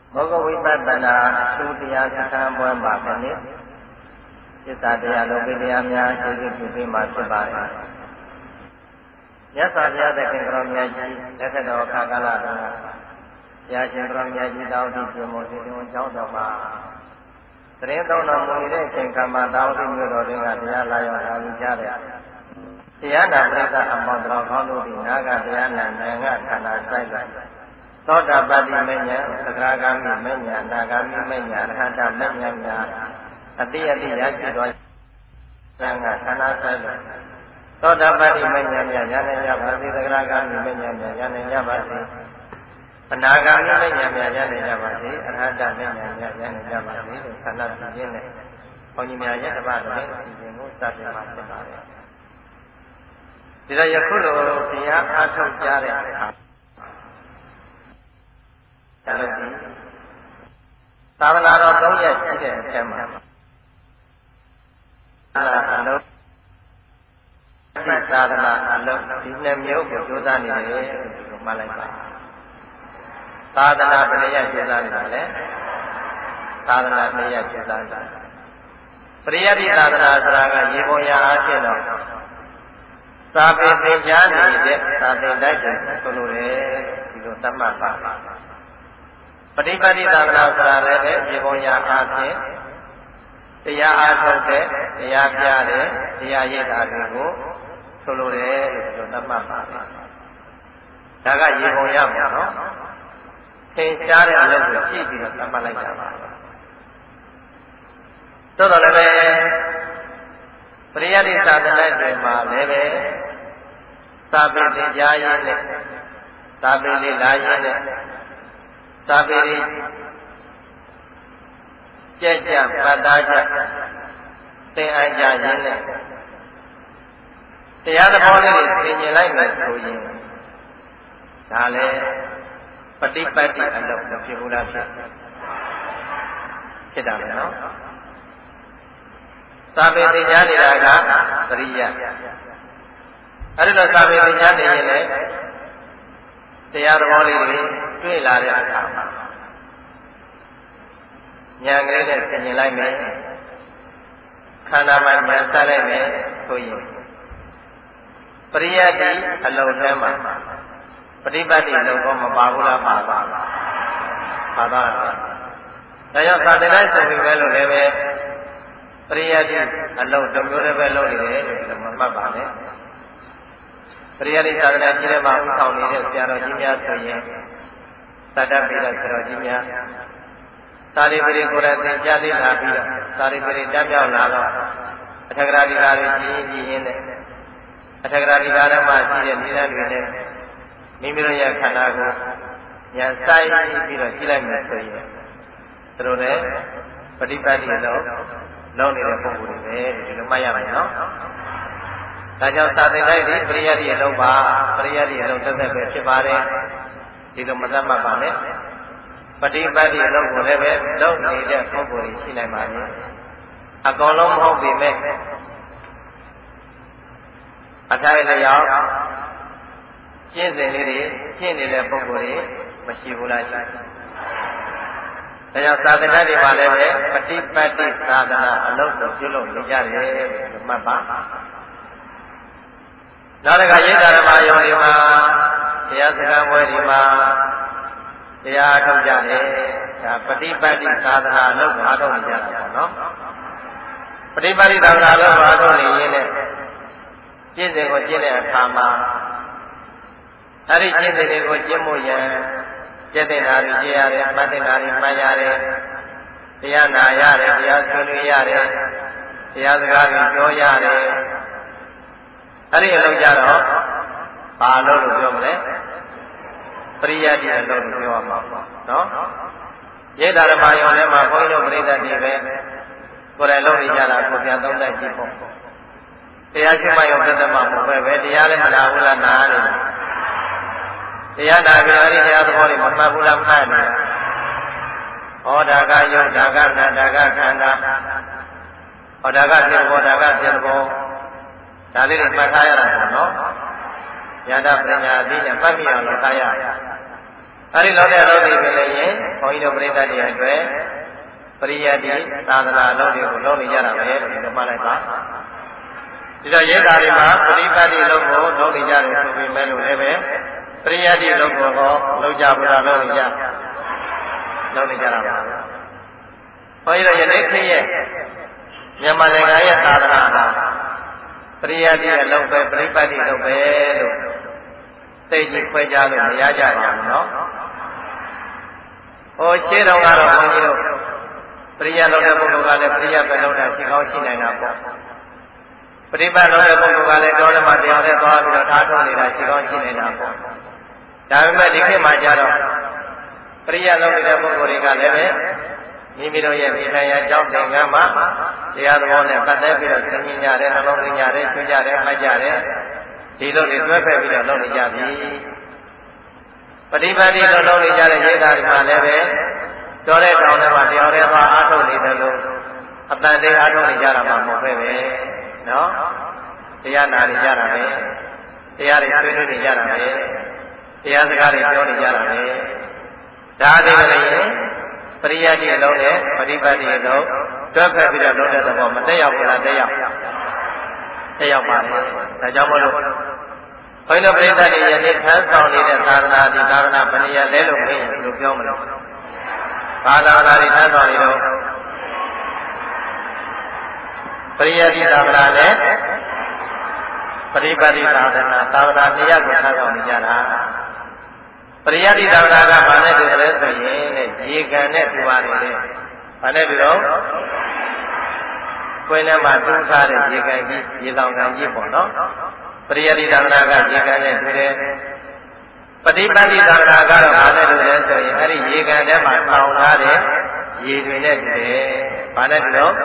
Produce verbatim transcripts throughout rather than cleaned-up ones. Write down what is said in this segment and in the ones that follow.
မောဂဝိပဿနာသုတရားစခန်းပွဲမှာခဏိစိတ္တတရားလောကိတရားများကျေးဇူးပြုပေးမှာဖြစ်ပါတယ်။မြတ်စွာဘုရားသခင်ကတော်မြတ်ကြီးလက်ထက်တော်ခါကာလတော်ဘုရားရှင်ကတော်မြတ်ကြီးတောင်းတရှင်မို့ဒီလိုကြောင်းတော်မှာတရင်တော်တော်မူတဲ့အချိန်ကမှတောင်းတမျိုးတော်တွေကတရားလာရောက်လာပြီးကြားတယ်။တရားနာပရိသတ်အပေါင်းတော်ကောင်းတို့ဒီနာကတရားနာနိုင်ငံခန္ဓာဆိုင်လိုက်သောတာပတိမဉ္ဇဉ်သက္ကာဂမိမဉ္ဇဉ်အနာဂမိမဉ္ဇဉ်အရဟတမဉ္ဇဉ်များအတိအတိရရှိသောသံဃာခန္ဓာဆိုင်လိုက်သောတာပတိမဉ္ဇဉ်များဉာဏ်နဲ့ရပါစေသက္ကာဂမိမဉ္ဇဉ်များဉာဏ်နဲ့ရပါစေအနာဂမိမဉ္ဇဉ်များဉာဏ်နဲ့ရပါစေအရဟတမဉ္ဇဉ်များဉာဏ်နဲ့ရပါစေလို့ဆန္ဒပြုခြင်းနဲ့ဘုန်းကြီးများရဲ့တပတ်တော်အစီအစဉ်ကိုစတင်မှာဖြစ်ပါတယ်ဒီတော့ယခုလိုတရားအားထုတ်ကြတဲ့အခါဒါလို့ဒီသာသနာတော်သုံးရက်ရှိတဲ့အထက်မှာသာသနာအလုံးသာသနာအလုံးဒီနှစ်မျိုးကိုကြိုးစားနေတယ်လို့မှတ်လိုက်ပါသာသနာပရိယတ်ကြိုးစားနေတာလေသာသနာပရိယတ်ကြိုးစားနေတာပရိယတ်ဒီသာသနာဆိုတာကရေပေါ်ရာအားဖြင့်တော့သာပေသင်ကြားနေတဲ့သာသင်တိုက်တယ်ဆိုလိုတယ်ဒီလိုသတ်မှတ်ပါပฏิပတ်တိသာသနာဆိုတာလည်းပဲရေပေါ်ရာအားဖြင့်တရားအားထုတ်တဲ့တရားပြတဲ့တရားရည်တာတွေကိုဆိုလိုတယ်လို့ဒီလိုသတ်မှတ်ပါဒါကရေပေါ်ရမှာနော်သင်ကြားတဲ့အလုပ်ကိုကြည့်ပြီးတော့သတ်မှတ်လိုက်တာပါသို့တော်လည်းပဲပရိယတ်ဒီသာသနာ့တွေမှာလည်းပဲသာပေသင်ကြားရင်းနဲ့သာပေလေးလာရင်းနဲ့သာပေလေးကြက်ကြပတ်သားကြသင်အားကြရင်းနဲ့တရားသဘောလေးတွေသင်ကျင်လိုက်မယ်ဆိုရင်ဒါလည်းပฏิပတ်တိအလုပ်မဖြစ်ဘူးလားဖြစ်ဖြစ်တာပဲနော်သာပေသင်ကြားနေတာကပရိယတ်အဲဒီတော့သာပေသင်ကြားနေရင်လည်းတရားတော်လေးတွေတွေ့လာတဲ့အခါမှာဉာဏ်ကလေးနဲ့ဆင်ញင်လိုက်မယ်ခန္ဓာမှာဉာဏ်ဆက်လိုက်မယ်ဆိုရင်ပရိယတ်ဒီအလုံးထဲမှာပฏิပတ်တိအလုံးတော့မပါဘူးလားပါပါပါပါဒါကြောင့်သာသနာ့ဆိုပြီးပဲလို့လည်းပဲပရိယတ်ဒီအလုံးတစ်မျိုးတည်းပဲလုပ်နေတယ်လို့မမှတ်ပါနဲ့ပရိယတ်ဒီသာသနာ့ကြီးထဲမှာဥဆောင်နေတဲ့ဆရာတော်ကြီးများဆိုရင်သတ္တပိရဆရာတော်ကြီးများသာရိပုတ္တကိုယ်တိုင်သင်ကြားသိလာပြီးတော့သာရိပုတ္တတက်မြောက်လာတော့အထက်ကရာဒီကာတွေကြီးကြီးရင်းနဲ့အထက်ကရာဒီကာထဲမှာရှိတဲ့နိလန်းတွေနဲ့မိမိတို့ရဲ့ခန္ဓာကိုဉာဏ်စိုက်ပြီးတော့ကြည့်လိုက်မယ်ဆိုရင်သူတို့လည်းပฏิပတ်တိလို့လုံးနေတဲ့ပုံစံတွေပဲဒီလိုမှတ်ရမယ်နော်ဒါကြောင့်သာသင်တိုက်ဒီပရိယတ်ဒီအလုံးပါပရိယတ်ဒီအလုံးသက်သက်ပဲဖြစ်ပါတယ်ဒီလိုမသတ်မှတ်ပါနဲ့ပฏิပတ်တိအလုံးကိုလည်းပဲလုံးနေတဲ့ပုံစံတွေရှိနိုင်ပါလေအကောင်လုံးမဟုတ်ပေမဲ့အထိုက်လျောက်ကျင့်စဉ်လေးတွေကျင့်နေတဲ့ပုံစံတွေမရှိဘူးလားရှိဒါကြောင့်သာသနာ့တွေမှာလည်းပဲပฏิပတ်တိသာသနာအလုံးစုံပြုလုပ်နေကြတယ်လို့မှတ်ပါနောက်တစ်ခါရိတ်တာဓမ္မယုံတွေမှာတရားစကားပွဲတွေမှာတရားထုတ်ကြတယ်ဒါပฏิပတ်တိသာသနာအလုံးကိုအားထုတ်နေကြတာပေါ့နော်ပฏิပတ်တိသာသနာအလုံးကိုအားထုတ်နေရင်းနဲ့ကျင့်စဉ်ကိုကျင့်တဲ့အခါမှာအဲ့ဒီကျင့်စဉ်တွေကိုကျင့်မှုရန်ကျင့်တဲ့ဓာတ်ကြီးရတယ်မှတ်တဲ့ဓာတ်ကြီးမှတ်ရတယ်တရားနာရတယ်တရားဆွေးနွေးရတယ်တရားစကားတွေပြောရတယ်အဲ့ဒီအလုပ်ကြတော့ဘာလို့လို့ပြောမလဲပရိယတ်ဒီအလုပ်လို့ပြောရမှာပေါ့နော်ရိတ်တာဓမ္မယုံထဲမှာဘုန်းကြီးတို့ပြိဿတ်တွေပဲကိုယ်တိုင်လုပ်နေကြတာကိုပြန်သုံးသပ်ကြည့်ဖို့တရားရှိမှယုံသက်သက်မှမဟုတ်ပဲပဲတရားလည်းမနာဘူးလားနားနေတာတရားနာပြီးအဲ့ဒီတရားသဘောတွေမမှတ်ဘူးလားမှတ်နေတာဟောဒါကယုံဒါကနာဒါကခန္ဓာဟောဒါကဖြစ်ဘောဒါကဖြစ်ဘောဒါလေးတွေမှတ်ထားရတာပေါ့နော်ဉာဏ်ပညာအသိနဲ့မှတ်မိအောင်လုပ်ထားရအဲ့ဒီလောက်တဲ့လို့ဒီပဲလေရင်ဘုန်းကြီးတို့ပြိဿတွေအတွက်ပရိယတ်ဒီသာသနာလုံးတွေကိုလုံးနေကြတာပဲလို့ဒီလိုမှတ်လိုက်ပါဒီတော့ရိတ်တာတွေမှာပရိပတ်တိလုံးကိုလုံးနေကြတယ်ဆိုပေမဲ့လို့လည်းပဲပရိယတ်ဒီလုံးကိုတော့လုံးကြဘူးလားလုံးနေကြလုံးနေကြတာပါဘုန်းကြီးတို့ယနေ့ခေတ်ရဲ့မြန်မာနိုင်ငံရဲ့သာသနာဟာပရိယတ်ဒီအလုံးပဲပရိပတ်တိလုံးပဲလို့သိကြီးခွဲခြားလို့မရကြပါဘူးနော်ဟိုရှင်းတော့ကတော့ဘုန်းကြီးတို့ပရိယတ်လုံးတဲ့ပုဂ္ဂိုလ်ကလည်းပရိယတ်ပဲလုံးတာရှိကောင်းရှိနိုင်တာပေါ့ပရိပတ်လုံးတဲ့ပုဂ္ဂိုလ်ကလည်းတော်လည်းမတရားတဲ့သွားပြီးတော့ထားထုတ်နေတာရှိကောင်းရှိနေတာပေါ့ဒါပေမဲ့ဒီခေတ်မှာကျတော့ပရိယတ်လုံးတဲ့ပုဂ္ဂိုလ်တွေကလည်းပဲမိမိတို့ရဲ့ဒီထိုင်ရာကြောင့်သင်္ကန်းမှာတရားသဘောနဲ့ပတ်သက်ပြီးတော့သင်ញရတယ်နှလုံးသွင်းကြတယ်ကျွကြတယ်မှတ်ကြတယ်ဒီလိုတွေတွဲဖက်ပြီးတော့လုပ်နေကြပြီပฏิပတ်တိလုံးလုံးနေကြတဲ့ရိတ်တာတွေမှာလည်းပဲတော်တဲ့တောင်ထဲမှာတရားတွေသွားအားထုတ်နေတယ်လို့အတန်သေးအားထုတ်နေကြတာမှမဟုတ်ပဲနော်တရားနာနေကြတာပဲတရားတွေဆွေးနွေးနေကြတာပဲတရားစကားတွေပြောနေကြတာပဲဒါတွေလည်းပရိယတ်တိအလုံးနဲ့ပฏิပတ်တိအလုံးတွဲဖက်ပြီးတော့လုပ်တဲ့သဘောမတက်ရောက်ဘူးလားတက်ရောက်တက်ရောက်ပါလေဒါကြောင့်မို့လို့ဘုန်းကြီးတို့ပြိဿတွေယနေ့ထမ်းဆောင်နေတဲ့သာသနာဒီသာသနာဘယ်နည်းလဲလို့မေးရင်ဒီလိုပြောမလို့ဘာသာနာတွေထမ်းဆောင်နေတော့ပရိယတ်တိသာသနာနဲ့ပရိပတ်တိသာသနာသာသနာတရားကိုထမ်းဆောင်နေကြတာပရိယတ်တိသာသနာကဘာနဲ့တူလဲဆိုရင်တဲ့ရေကန်နဲ့တူပါတယ်လေဘာနဲ့တူတော့ခွင်းထဲမှာတူးထားတဲ့ရေကန်ကြီးရေတောင်ကန်ကြီးပေါ့နော်ပရိယတ်တိသာသနာကရေကန်နဲ့တူတယ်ပฏิပတ်တိသာသနာကတော့ဘာနဲ့တူလဲဆိုရင်အဲ့ဒီရေကန်ထဲမှာထောင်ထားတဲ့ရေတွေနဲ့တူတယ်ဘာနဲ့တူတော့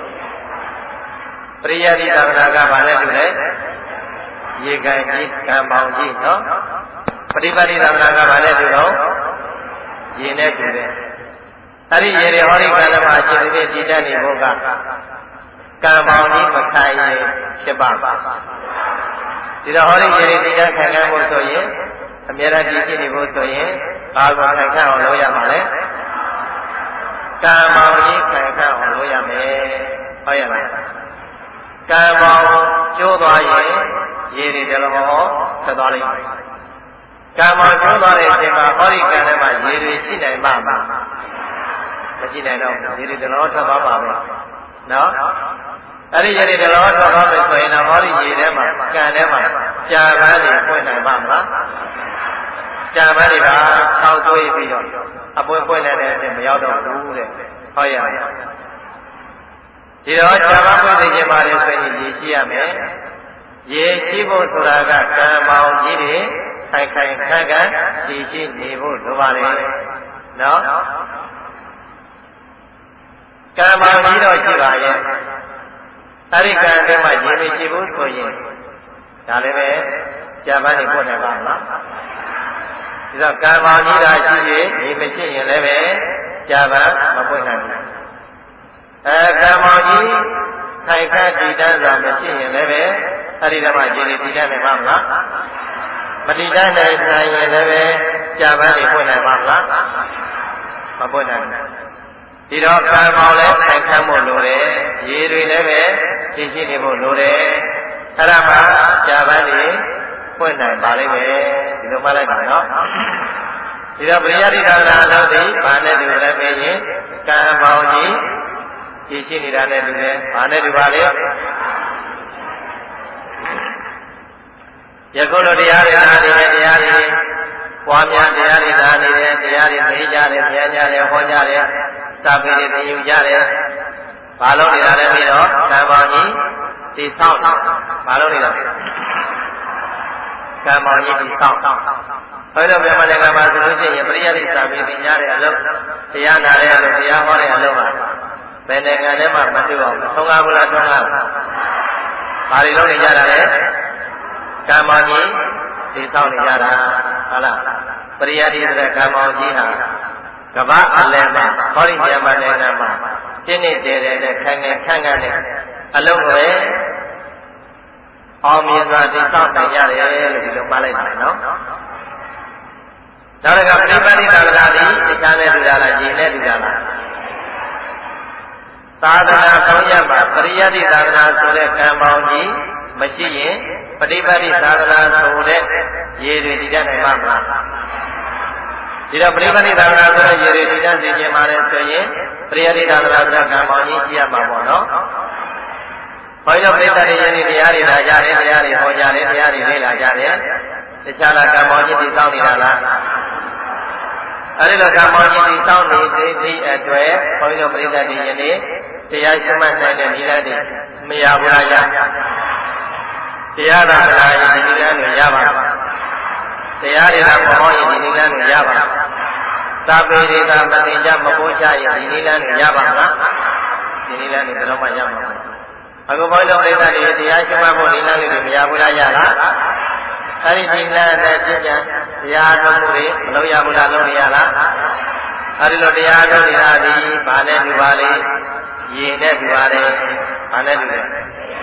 ပရိယတ်တိသာသနာကဘာနဲ့တူလဲရေကန်ကြီးကံပေါင်းကြီးနော်ပฏิပတ်တိသာသနာကဘာနဲ့တူတော့ရေနဲ့တူတယ်အဲ့ဒီရေတွေဟောဒီကံထဲမှာအခြေအနေတည်တတ်နေဖို့ကကံပေါင်းကြီးမခိုင်ရင်ဖြစ်ပါပါဒီတော့ဟောဒီရေတွေတည်တတ်ခံခံဖို့ဆိုရင်အမြဲတမ်းတည်ရှိနေဖို့ဆိုရင်ဘာကိုခံခံအောင်လုပ်ရမှာလဲကံပေါင်းကြီးခံခံအောင်လုပ်ရမယ်ဟုတ်ရလားကံပေါင်းကျိုးသွားရင်ရေတွေတလုံးဟောဆက်သွားလိမ့်မယ်ကံပေါင်းကျိုးသွားတဲ့အချိန်မှာဟောဒီကံထဲမှာရေတွေရှိနိုင်မှာမမရှိနိုင်တော့ရေတွေတလုံးထွက်သွားပါမယ်နော်အဲ့ဒီရေတွေတလုံးထွက်သွားမယ်ဆိုရင်တော့ဟောဒီရေထဲမှာကံထဲမှာကြာပန်းတွေပွင့်နိုင်ပါမလားကြာပန်းတွေကဆောက်သွေးပြီးတော့အပွင့်ပွင့်နေတဲ့အချိန်မရောက်တော့ဘူးတဲ့ဟုတ်ရဲ့ဒီတော့ဇာမပွင့်သိခြင်းပါတယ်ဆိုရင်ရေရှိရမယ်ရေရှိဖို့ဆိုတာကကံပေါင်းကြီးတွေခိုင်ခိုင်ခန့်ခန့်ရှိရှိနေဖို့လိုပါလေနော်ကံပေါင်းကြီးတော့ရှိပါရဲ့အဲ့ဒီကံထဲမှာရေမရှိဘူးဆိုရင်ဒါလည်းပဲဇာမနေပွင့်နိုင်ပါမလားဒီတော့ကံပေါင်းကြီးတာရှိရင်ရေမရှိရင်လည်းပဲဇာမမပွင့်နိုင်ဘူးအဲကံမောင်ကြီးခိုင်ခန့်တည်တတ်စွာမရှိရင်လည်းပဲအဲ့ဒီတော့မှရေတွေတည်တတ်နိုင်ပါမလားမတည်တတ်နိုင်ရင်လည်းပဲကြာပန်းတွေပွင့်နိုင်ပါမလားမပွင့်နိုင်ဘူးဒီတော့ကံမောင်လည်းခိုင်ခန့်ဖို့လိုတယ်ရေတွေလည်းပဲရှိရှိနေဖို့လိုတယ်အဲ့ဒါမှကြာပန်းတွေပွင့်နိုင်ပါလိမ့်မယ်ဒီလိုမှလိုက်ပါနော်ဒီတော့ပရိယတ်တိသာသနာလို့ဒီဘာနဲ့တူလဲပဲရင်ကံမောင်ကြီးရှိရှိနေတာနဲ့တူတယ်။ဘာနဲ့တူပါလဲ။ယခုလိုတရားတွေနာနေတယ်တရားတွေပွားများတရားတွေနာနေတယ်တရားတွေမေးကြတယ်ပြန်ကြတယ်ဟောကြတယ်စာပေတွေသင်ယူကြတယ်။ဘာလို့နေတာလဲပြီးတော့ကံပေါင်းကြီးဒီဆောက်ဘာလို့နေတာလဲ။ကံပေါင်းကြီးဒီဆောက်ဘယ်လိုမြန်မာနိုင်ငံမှာဆိုလို့ရှိရင်ပရိယတ်တိစာပေသင်ကြားတဲ့အလုပ်တရားနာတဲ့အလုပ်တရားဟောတဲ့အလုပ်ဟာဘယ်နိုင်ငံထဲမှာမတွေ့အောင်သုံးကားဘူးလားသုံးကားဘူးဘာတွေလုပ်နေကြတာလဲကံမောင်ကြီးဒီဆောက်နေကြတာဟုတ်လားပရိယတ်တိဆိုတဲ့ကံမောင်ကြီးဟာကမ္ဘာအလယ်မှာဟောဒီမြန်မာနိုင်ငံမှာကျင့်နေတယ်တဲ့ခံငယ်ခန့်ခန့်နဲ့အလုံးပဲအောင်မြင်စွာဒီဆောက်နိုင်ရတယ်လို့ဒီလိုမှားလိုက်တယ်နော်နောက်တစ်ခါပရိပတ်တိသာသနာသည်တရားနဲ့တူတာလားနဲ့တူတာလားသာသနာကောင်းရမှာပရိယတ်သာသနာဆိုတဲ့ကံပေါင်းကြီးမရှိရင်ပฏิပတ်တိသာသနာဆိုတဲ့ရေတွေတည်တတ်နိုင်မှာမလားဒီတော့ပฏิပတ်တိသာသနာဆိုတဲ့ရေတွေတည်တတ်စေခြင်းမှာလည်းဆိုရင်ပရိယတ်သာသနာဆိုတဲ့ကံပေါင်းကြီးရှိရမှာပေါ့နော်ဘုရားပြိတ္တတွေယနေ့တရားတွေလာကြတယ်တရားတွေဟောကြတယ်တရားတွေလေ့လာကြတယ်တခြားလားကံပေါင်းကြီးတည်ဆောက်နေတာလားအဲဒီလိုကံပေါင်းကြီးတည်ဆောက်နေတဲ့ဒီအတွက်ဘုရားပြိတ္တတွေယနေ့တရားရှိမှတ်နိုင်တဲ့နိလန်းတွေမရဘူးလားရတရားသာသနာရဲ့ဒီနိလန်းတွေရပါတရားတွေကဘုရားရဲ့ဒီနိလန်းတွေရပါသာပေတွေကမသိကြမပိုးချရဲ့ဒီနိလန်းတွေရပါမလားဒီနိလန်းတွေဘယ်တော့မှရမှာမဟုတ်အခုဘုရားပြိတ္တတွေတရားရှိမှတ်ဖို့နိလန်းတွေမရဘူးလားရလားအဲဒီနိလန်းနဲ့ပြည့်ကြံတရားတော်မှုတွေမလုပ်ရဘူးလားလုပ်ရလားအဲဒီလိုတရားတော်တွေကဒီဘာနဲ့ဒီပါလေရေနဲ့ပြပါတယ်။ဘာနဲ့တူလဲ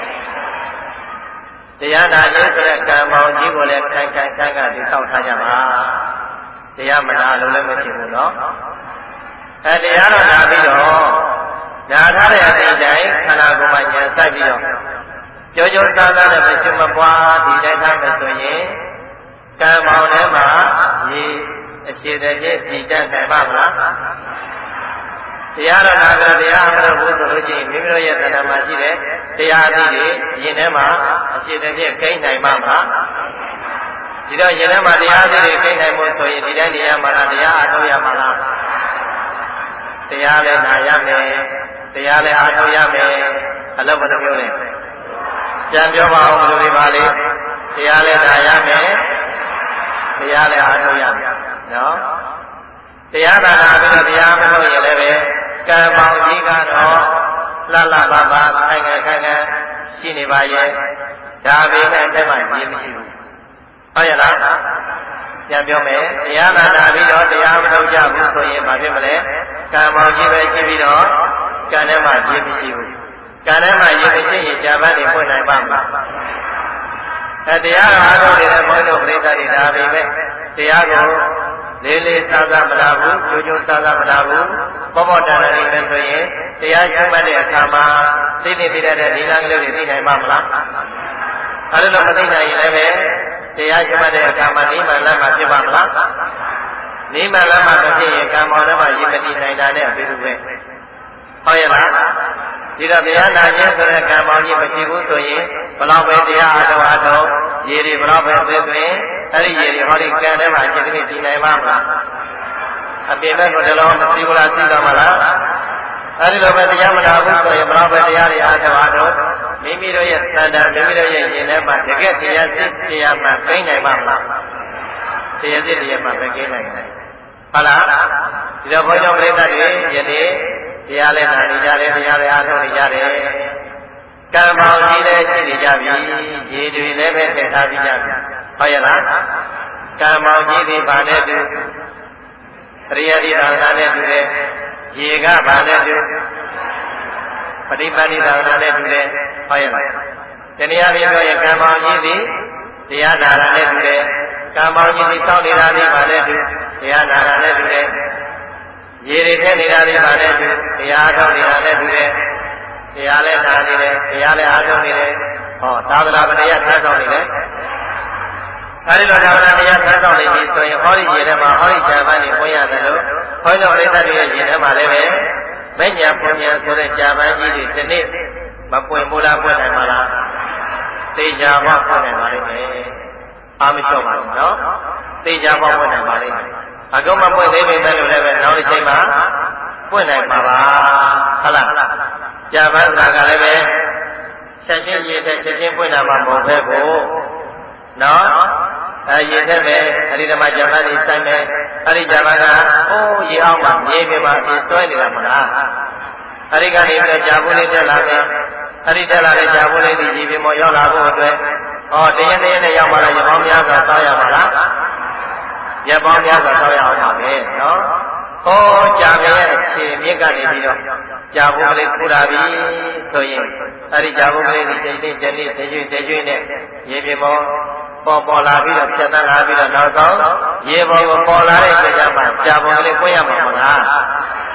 ။တရားနာရေးဆိုတဲ့ကံပေါင်းကြီးကိုလည်းခိုင်ခိုင်ခန့်ခန့်တိဆောက်ထားကြပါ။တရားမနာလို့လည်းမရှိဘူးနော်။အဲတရားတော်နာပြီးတော့နာထားတဲ့အချိန်တိုင်းခန္ဓာကိုယ်မှာဉာဏ်စိုက်ပြီးတော့ကြောကြောစားစားနဲ့မရှိမပွားဒီတိုင်းထားမယ်ဆိုရင်ကံပေါင်းထဲမှာရေအခြေတည်းကြီးပြည်တတ်နိုင်ပါမလား။တရားတော်နာကြတရားမလို့ဘူးဆိုလို့ရှိရင်မိမိတို့ရဲ့သဏ္ဍာန်မှာရှိတဲ့တရားအသီးတွေရင်ထဲမှာအခြေတည်းကိန်းနိုင်မှာမလားဒီတော့ရင်ထဲမှာတရားအသီးတွေကိန်းနိုင်ဖို့ဆိုရင်ဒီတိုင်းတရားမှာလားတရားအားထုတ်ရမှာလားတရားလည်းနာရမယ်တရားလည်းအားထုတ်ရမယ်အလုပ်ဘယ်လိုပြောလဲပြန်ပြောပါအောင်ဘယ်လိုတွေပါလဲတရားလည်းနာရမယ်တရားလည်းအားထုတ်ရမယ်နော်တရားသာနာပြီးတော့တရားမလို့ရင်လည်းပဲကံပေါင်းကြီးကတော့လှလှပပခိုင်ခိုင်ခိုင်ခိုင်ရှိနေပါရဲ့ဒါပေမဲ့အဲ့မှာရင်းမရှိဘူးဟုတ်ရဲ့လားပြန်ပြောမယ်တရားသာနာပြီးတော့တရားမလို့ကြဘူးဆိုရင်ဘာဖြစ်မလဲကံပေါင်းကြီးပဲရှိပြီးတော့ကံထဲမှာရင်းမရှိဘူးကံထဲမှာရင်းမရှိရင်ဇာတ်တွေပွင့်နိုင်ပါမလားအဲတရားတော်အားထုတ်နေတဲ့ဘုန်းကြီးတို့ပြိဿတွေဒါပေမဲ့တရားကိုလေးလေးစားစားမလားဘူးကျိုးကျိုးစားစားမလားဘူးပေါ်ပေါ်တန်တန်လေးပဲဆိုရင်တရားရှိမှတ်တဲ့အခါမှာသိသိသိတဲ့ဒီလမ်းကလေးတွေသိနိုင်မှာမလားအဲဒီလိုမသိနိုင်ရင်လည်းပဲတရားရှိမှတ်တဲ့အခါမှာနိမန်လမ်းမှာဖြစ်ပါမလားနိမန်လမ်းမှာမဖြစ်ရင်ကံမောင်ထဲမှာရည်မတည်နိုင်တာနဲ့အတူတူပဲဟုတ်ရဲ့လားဒီတော့တရားနာခြင်းဆိုတဲ့ကံမောင်ကြီးမရှိဘူးဆိုရင်ဘလောက်ပဲတရားအားထုတ်အားထုတ်ရေတွေဘလောက်ပဲသိသွင်းအဲ့ဒီရေတွေဟောဒီကံထဲမှာအကျဉ်းကိတည်နိုင်ပါမလားအပြင်ဘက်ကိုတလုံးမရှိဘူးလားသိတော့မလားအဲ့ဒီလိုပဲတရားမနာဘူးဆိုရင်ဘလောက်ပဲတရားတွေအားထုတ်အားထုတ်မိမိတို့ရဲ့သဏ္ဍာန်မိမိတို့ရဲ့ဉာဏ်ထဲမှာတကယ်တရားစစ်တရားမှသိနိုင်ပါမလားတရားစစ်တရားမှပဲကိနိုင်တယ်ဟုတ်လားဒီတော့ဘုန်းကြီးပြိဿတွေယနေ့တရားလည်းနာနေကြတယ်တရားလည်းအားထုတ်နေကြတယ်ကံပေါင်းကြီးလည်းရှိနေကြပြီရေတွေလည်းပဲထည့်ထားပြီးကြပြီဟုတ်ရဲ့လားကံပေါင်းကြီးဒီဘာနဲ့တူပရိယတိသာသနာနဲ့တူတယ်ရေကဘာနဲ့တူပฏิပတ်တိသာသနာနဲ့တူတယ်ဟုတ်ရဲ့လားတနည်းအားဖြင့်ပြောရင်ကံပေါင်းကြီးဒီတရားနာတာနဲ့တူတယ်ကံပေါင်းကြီးဒီစောင့်နေတာဒီဘာနဲ့တူတရားနာတာနဲ့တူတယ်ရေတွေထည့်နေတာဒီဘာနဲ့တူတရားထုတ်နေတာနဲ့တူတယ်တရားလည်းနာနေတယ်တရားလည်းအားထုတ်နေတယ်ဟောသာသနာ့တရားထမ်းဆောင်နေတယ်အဲဒီလိုသာသနာ့တရားထမ်းဆောင်နေပြီဆိုရင်ဟောဒီရေထဲမှာဟောဒီဇာပန်းတွေပွင့်ရတယ်လို့ဟောကြောင့်လက်သက်တွေရဲ့ရေထဲမှာလည်းပဲမဉ္ဇဉ်ပွင့်ဉ္ဇဉ်ဆိုတဲ့ဇာပန်းကြီးတွေဒီနေ့မပွင့်ဘူးလားပွင့်နိုင်မှာလားသိကြပါပွင့်နိုင်ပါလိမ့်မယ်အားမလျှော့ပါဘူးနော်သိကြပါပွင့်နိုင်ပါလိမ့်မယ်အခုမပွင့်သေးပေမဲ့လို့လည်းပဲနောက်တစ်ချိန်မှာပွင့်နိုင်ပါပါဟုတ်လားကြာပန်းစာကလည်းပဲချက်ချင်းရည်တဲ့ချက်ချင်းပွင့်တာမှမဟုတ်ပဲကိုနော်အဲရည်တဲ့ပဲအဲဒီဓမ္မကြာပန်းကြီးစိုက်မယ်အဲဒီကြာပန်းကအိုးရေအောင်မှမြေပြင်မှာပြဆွဲနေတာမလားအဲဒီကနေပြီးကြာဘူးလေးတက်လာမယ်အဲဒီတက်လာတဲ့ကြာဘူးလေးဒီရေပြင်ပေါ်ရောက်လာဖို့အတွက်ဩတရက်တရက်နဲ့ရောက်မှလည်းရပေါင်းများစွာစောရမှာလားရပေါင်းများစွာစောရအောင်ပါပဲနော်ဟောကြာခဲ့ရဲ့အခြေမြစ်ကနေပြီးတော့ကြာဖို့ကလေးထူတာပြီဆိုရင်အဲဒီကြာဖို့ကလေးဒီတိတ်တိတ်တနေ့တရွေ့တရွေ့နဲ့ရေပြင်ပေါ်ပေါ်ပေါ်လာပြီးတော့ဖြတ်သန်းလာပြီးတော့နောက်ဆုံးရေပေါ်ကိုပေါ်လာတဲ့ကြာမှကြာဖို့ကလေးပွင့်ရမှာမလား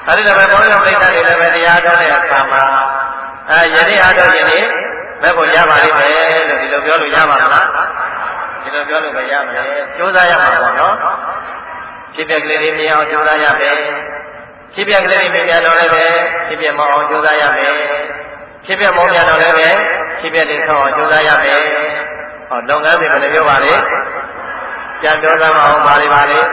အဲဒီလိုပဲဘုန်းကြီးပြိဿတွေလည်းပဲတရားတော်တဲ့အခါမှာအဲယနေ့အားထုတ်ရင်လည်းဘယ်ကိုရပါလိမ့်မယ်လို့ဒီလိုပြောလို့ရပါမလားဒီလိုပြောလို့ပဲရမယ်ကြိုးစားရမှာပေါ့နော်ဖြစ်ပြကလေးတွေမြင်အောင်ကြိုးစားရမယ်ဖြစ်ပြကလေးတွေမြင်တော့လည်းပဲဖြစ်ပြမအောင်ကြိုးစားရမယ်ဖြစ်ပြမအောင်တော့လည်းပဲဖြစ်ပြတွေဆောင်းအောင်ကြိုးစားရမယ်ဟောလုပ်ငန်းတွေဘယ်လိုပြောပါလဲပြန်ပြောသားမအောင်ပါလေပါလေ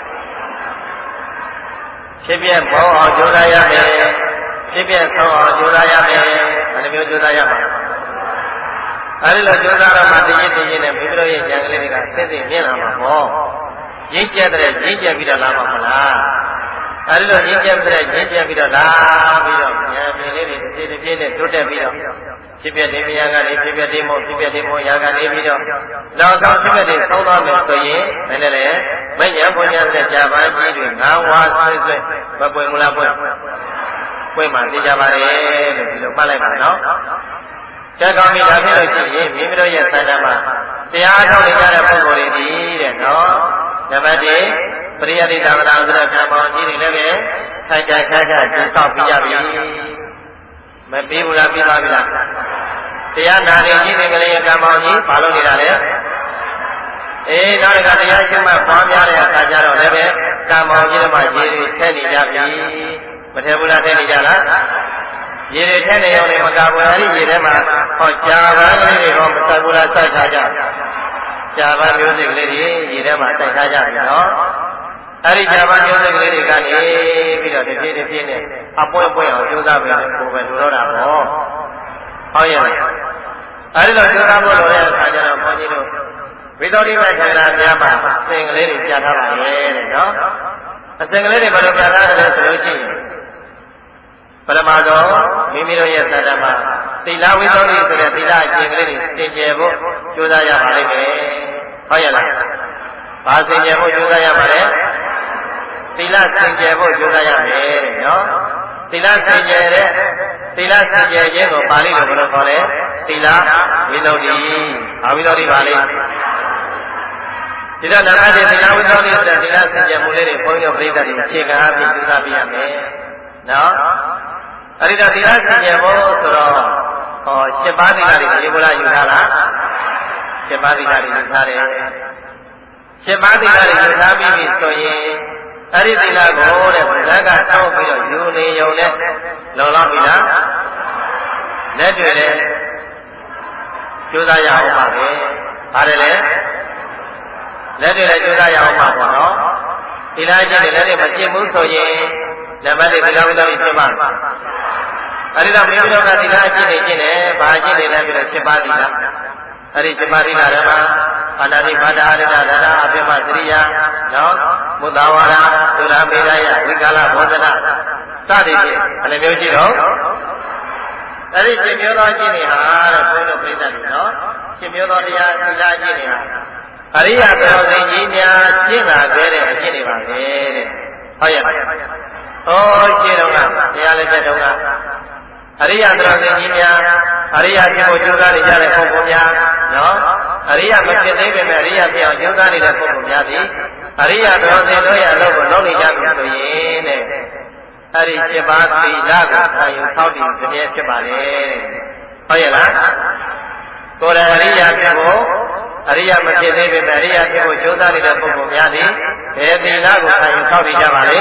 ဖြစ်ပြမအောင်ကြိုးစားရမယ်ဖြစ်ပြဆောင်းအောင်ကြိုးစားရမယ်ဘယ်လိုမျိုးကြိုးစားရမှာအဲဒီလိုကြိုးစားတော့မှတည်ရည်တည်ရည်နဲ့မိမိတို့ရဲ့ဉာဏ်ကလေးတွေကသိသိမြင်လာမှာပေါ့ရင့်ကျက်တဲ့ရင့်ကျက်ပြီးတော့လာမှာမလားအဲဒီလိုရင့်ကျက်တဲ့ရင့်ကျက်ပြီးတော့လာပြီးတော့ဉာဏ်မြင်လေးတွေတစ်ပြေးတစ်ပြေးနဲ့တိုးတက်ပြီးတော့ဖြစ်ပြတဲ့ဉာဏ်ကနေဖြစ်ပြတဲ့မို့ဖြစ်ပြတဲ့မို့ဉာဏ်ကနေပြီးတော့နောက်ဆုံးဖြစ်ပြတဲ့သုံးသွားမယ်ဆိုရင်ဘယ်နဲ့လဲမဉဏ်ဘုံဉာဏ်နဲ့ကြာပန်းကြီးတွေငါးဝါဆွဲဆွဲမပွင့်ဘူးလားပွင့်ပွင့်မှသိကြပါလေလို့ဒီလိုမှတ်လိုက်ပါနော်ကျက်ကောင်းပြီဒါဖြစ်လို့ရှိရင်မိမိတို့ရဲ့ဆန္ဒမှာတရားထုတ်နေကြတဲ့ပုဂ္ဂိုလ်တွေဒီတဲ့နော်နံပါတ်一ပရိယတိသာဝနာဆိုတဲ့ဓမ္မကြီးတွေလည်းပဲခိုင်ခိုင်ခက်ခက်ကျင့်ဆောက်ပြရပြီမပြီးဘူးလားပြီးပါပြီလားတရားနာနေကြီးတွေကလေးဓမ္မကြီးဘာလို့နေတာလဲအေးနောက်တစ်ခါတရားရှင်းမှပွားများတဲ့အခါကျတော့လည်းပဲကမ္မောကြီးတွေမှာရေတွေထည့်နေကြပြီမထည့်ဘူးလားထည့်နေကြလားရေတွေထည့်နေရုံနဲ့မကဘူးအဲဒီရေထဲမှာဟောကြာပန်းကလေးတွေဟောမဆက်ဘူးလားစိုက်ထားကြကြာပန်းမျိုးစိကလေးတွေရေထဲမှာစိုက်ထားကြပြီနော်အဲဒီကြာပန်းမျိုးစိကလေးတွေကနေပြီးတော့တစ်ပြေးတစ်ပြေးနဲ့အပွင့်ပွင့်အောင်ကြိုးစားပြီးတော့ကိုယ်ပဲလိုတော့တာပေါ့ဟုတ်ရဲ့အဲဒီလိုကြိုးစားဖို့လိုတဲ့အခါကျတော့ဘုန်းကြီးတို့ဝိသုဒ္ဓိမေခန္ဓာများမှာအစဉ်ကလေးတွေကြားထားပါလေတဲ့နော်အစဉ်ကလေးတွေဘယ်လိုကြားထားလဲဆိုလို့ရှိရင်ပရမသောမိမိတို့ရဲ့သတ္တမသီလဝိသုဒ္ဓိဆိုတဲ့သီလအကျင့်ကလေးတွေသင်ကျယ်ဖို့ကြိုးစားရပါလိမ့်မယ်ဟုတ်ရဲ့လားဘာသင်ကျယ်ဖို့ကြိုးစားရပါလဲသီလသင်ကျယ်ဖို့ကြိုးစားရမယ်နော်သီလသင်ကျယ်တဲ့သီလသင်ကျယ်ခြင်းကိုပါဠိလိုဘယ်လိုခေါ်လဲသီလဝိသုဒ္ဓိဘာဝိသုဒ္ဓိပါလဲဒီတော့နာမည်သီလဝိသုဒ္ဓိဆိုတဲ့သီလသင်ကျယ်မှုလေးတွေဘုန်းကြီးတို့ပြိဿတွေအခြေခံအဖြစ်ကြိုးစားပြရမယ်နော်အဲဒီတော့သီလစင်ကြယ်ဖို့ဆိုတော့ဟောရှစ်ပါးသီလတွေရေဘုလားယူထားလားရှစ်ပါးသီလတွေယူထားတယ်ရှစ်ပါးသီလတွေယူထားပြီးပြီဆိုရင်အဲဒီသီလကိုတဲ့ဘုရားကတောင်းပြီးတော့ယူနေုံနဲ့လုံလောက်ပြီလားလက်တွေလည်းကြိုးစားရအောင်ပါပဲပါတယ်လေလက်တွေလည်းကြိုးစားရအောင်ပါပေါ့နော်သီလကျင့်တယ်လည်းမကျင့်ဘူးဆိုရင်နံပါတ်၄သီလဝိသုဒ္ဓိဖြစ်ပါအဲဒီတော့မိမိတို့ကသီလအကျင့်တွေကျင့်တယ်ဘာအကျင့်တွေလဲပြီးတော့ရှင်းပါသီလအဲဒီရှင်းပါသီလဓမ္မအာနာတိဘာဒအာရဒဒါနအပိမသရိယာနော်မုဒ္ဒဝါဒသုလမေရယဝိကာလဘောဓနာစသည်ဖြင့်ဘယ်လိုမျိုးရှိတော့အဲဒီရှင်းမျိုးသောအကျင့်တွေဟာတဲ့ဘုန်းတော်ပြိဿတွေနော်ရှင်းမျိုးသောတရားသီလအကျင့်တွေဟာအရိယတော်သိကြီးများကျင့်လာခဲ့တဲ့အကျင့်တွေပါပဲတဲ့ဟုတ်ရဲ့ဩရှင်းတော့ကတရားလက်ချက်တော့ကအရိယသရဇင်ကြီးများအရိယဖြစ်ဖို့ကြိုးစားနေကြတဲ့ပုဂ္ဂိုလ်များနော်အရိယမဖြစ်သေးပေမဲ့အရိယဖြစ်အောင်ကြိုးစားနေတဲ့ပုဂ္ဂိုလ်များသည်အရိယသရဇင်တို့ရဲ့အလုပ်ကိုလုပ်နေကြပြီဆိုရင်တဲ့အဲ့ဒီ七ပါးသီလကိုခံယူဆောက်တည်ခြင်းဖြစ်ပါလေဟုတ်ရဲ့လားကိုယ်တိုင်အရိယဖြစ်ဖို့အရိယမဖြစ်သေးပေမဲ့အရိယဖြစ်ဖို့ကြိုးစားနေတဲ့ပုဂ္ဂိုလ်များသည်ဘယ်သီလကိုခံယူဆောက်တည်ကြပါလေ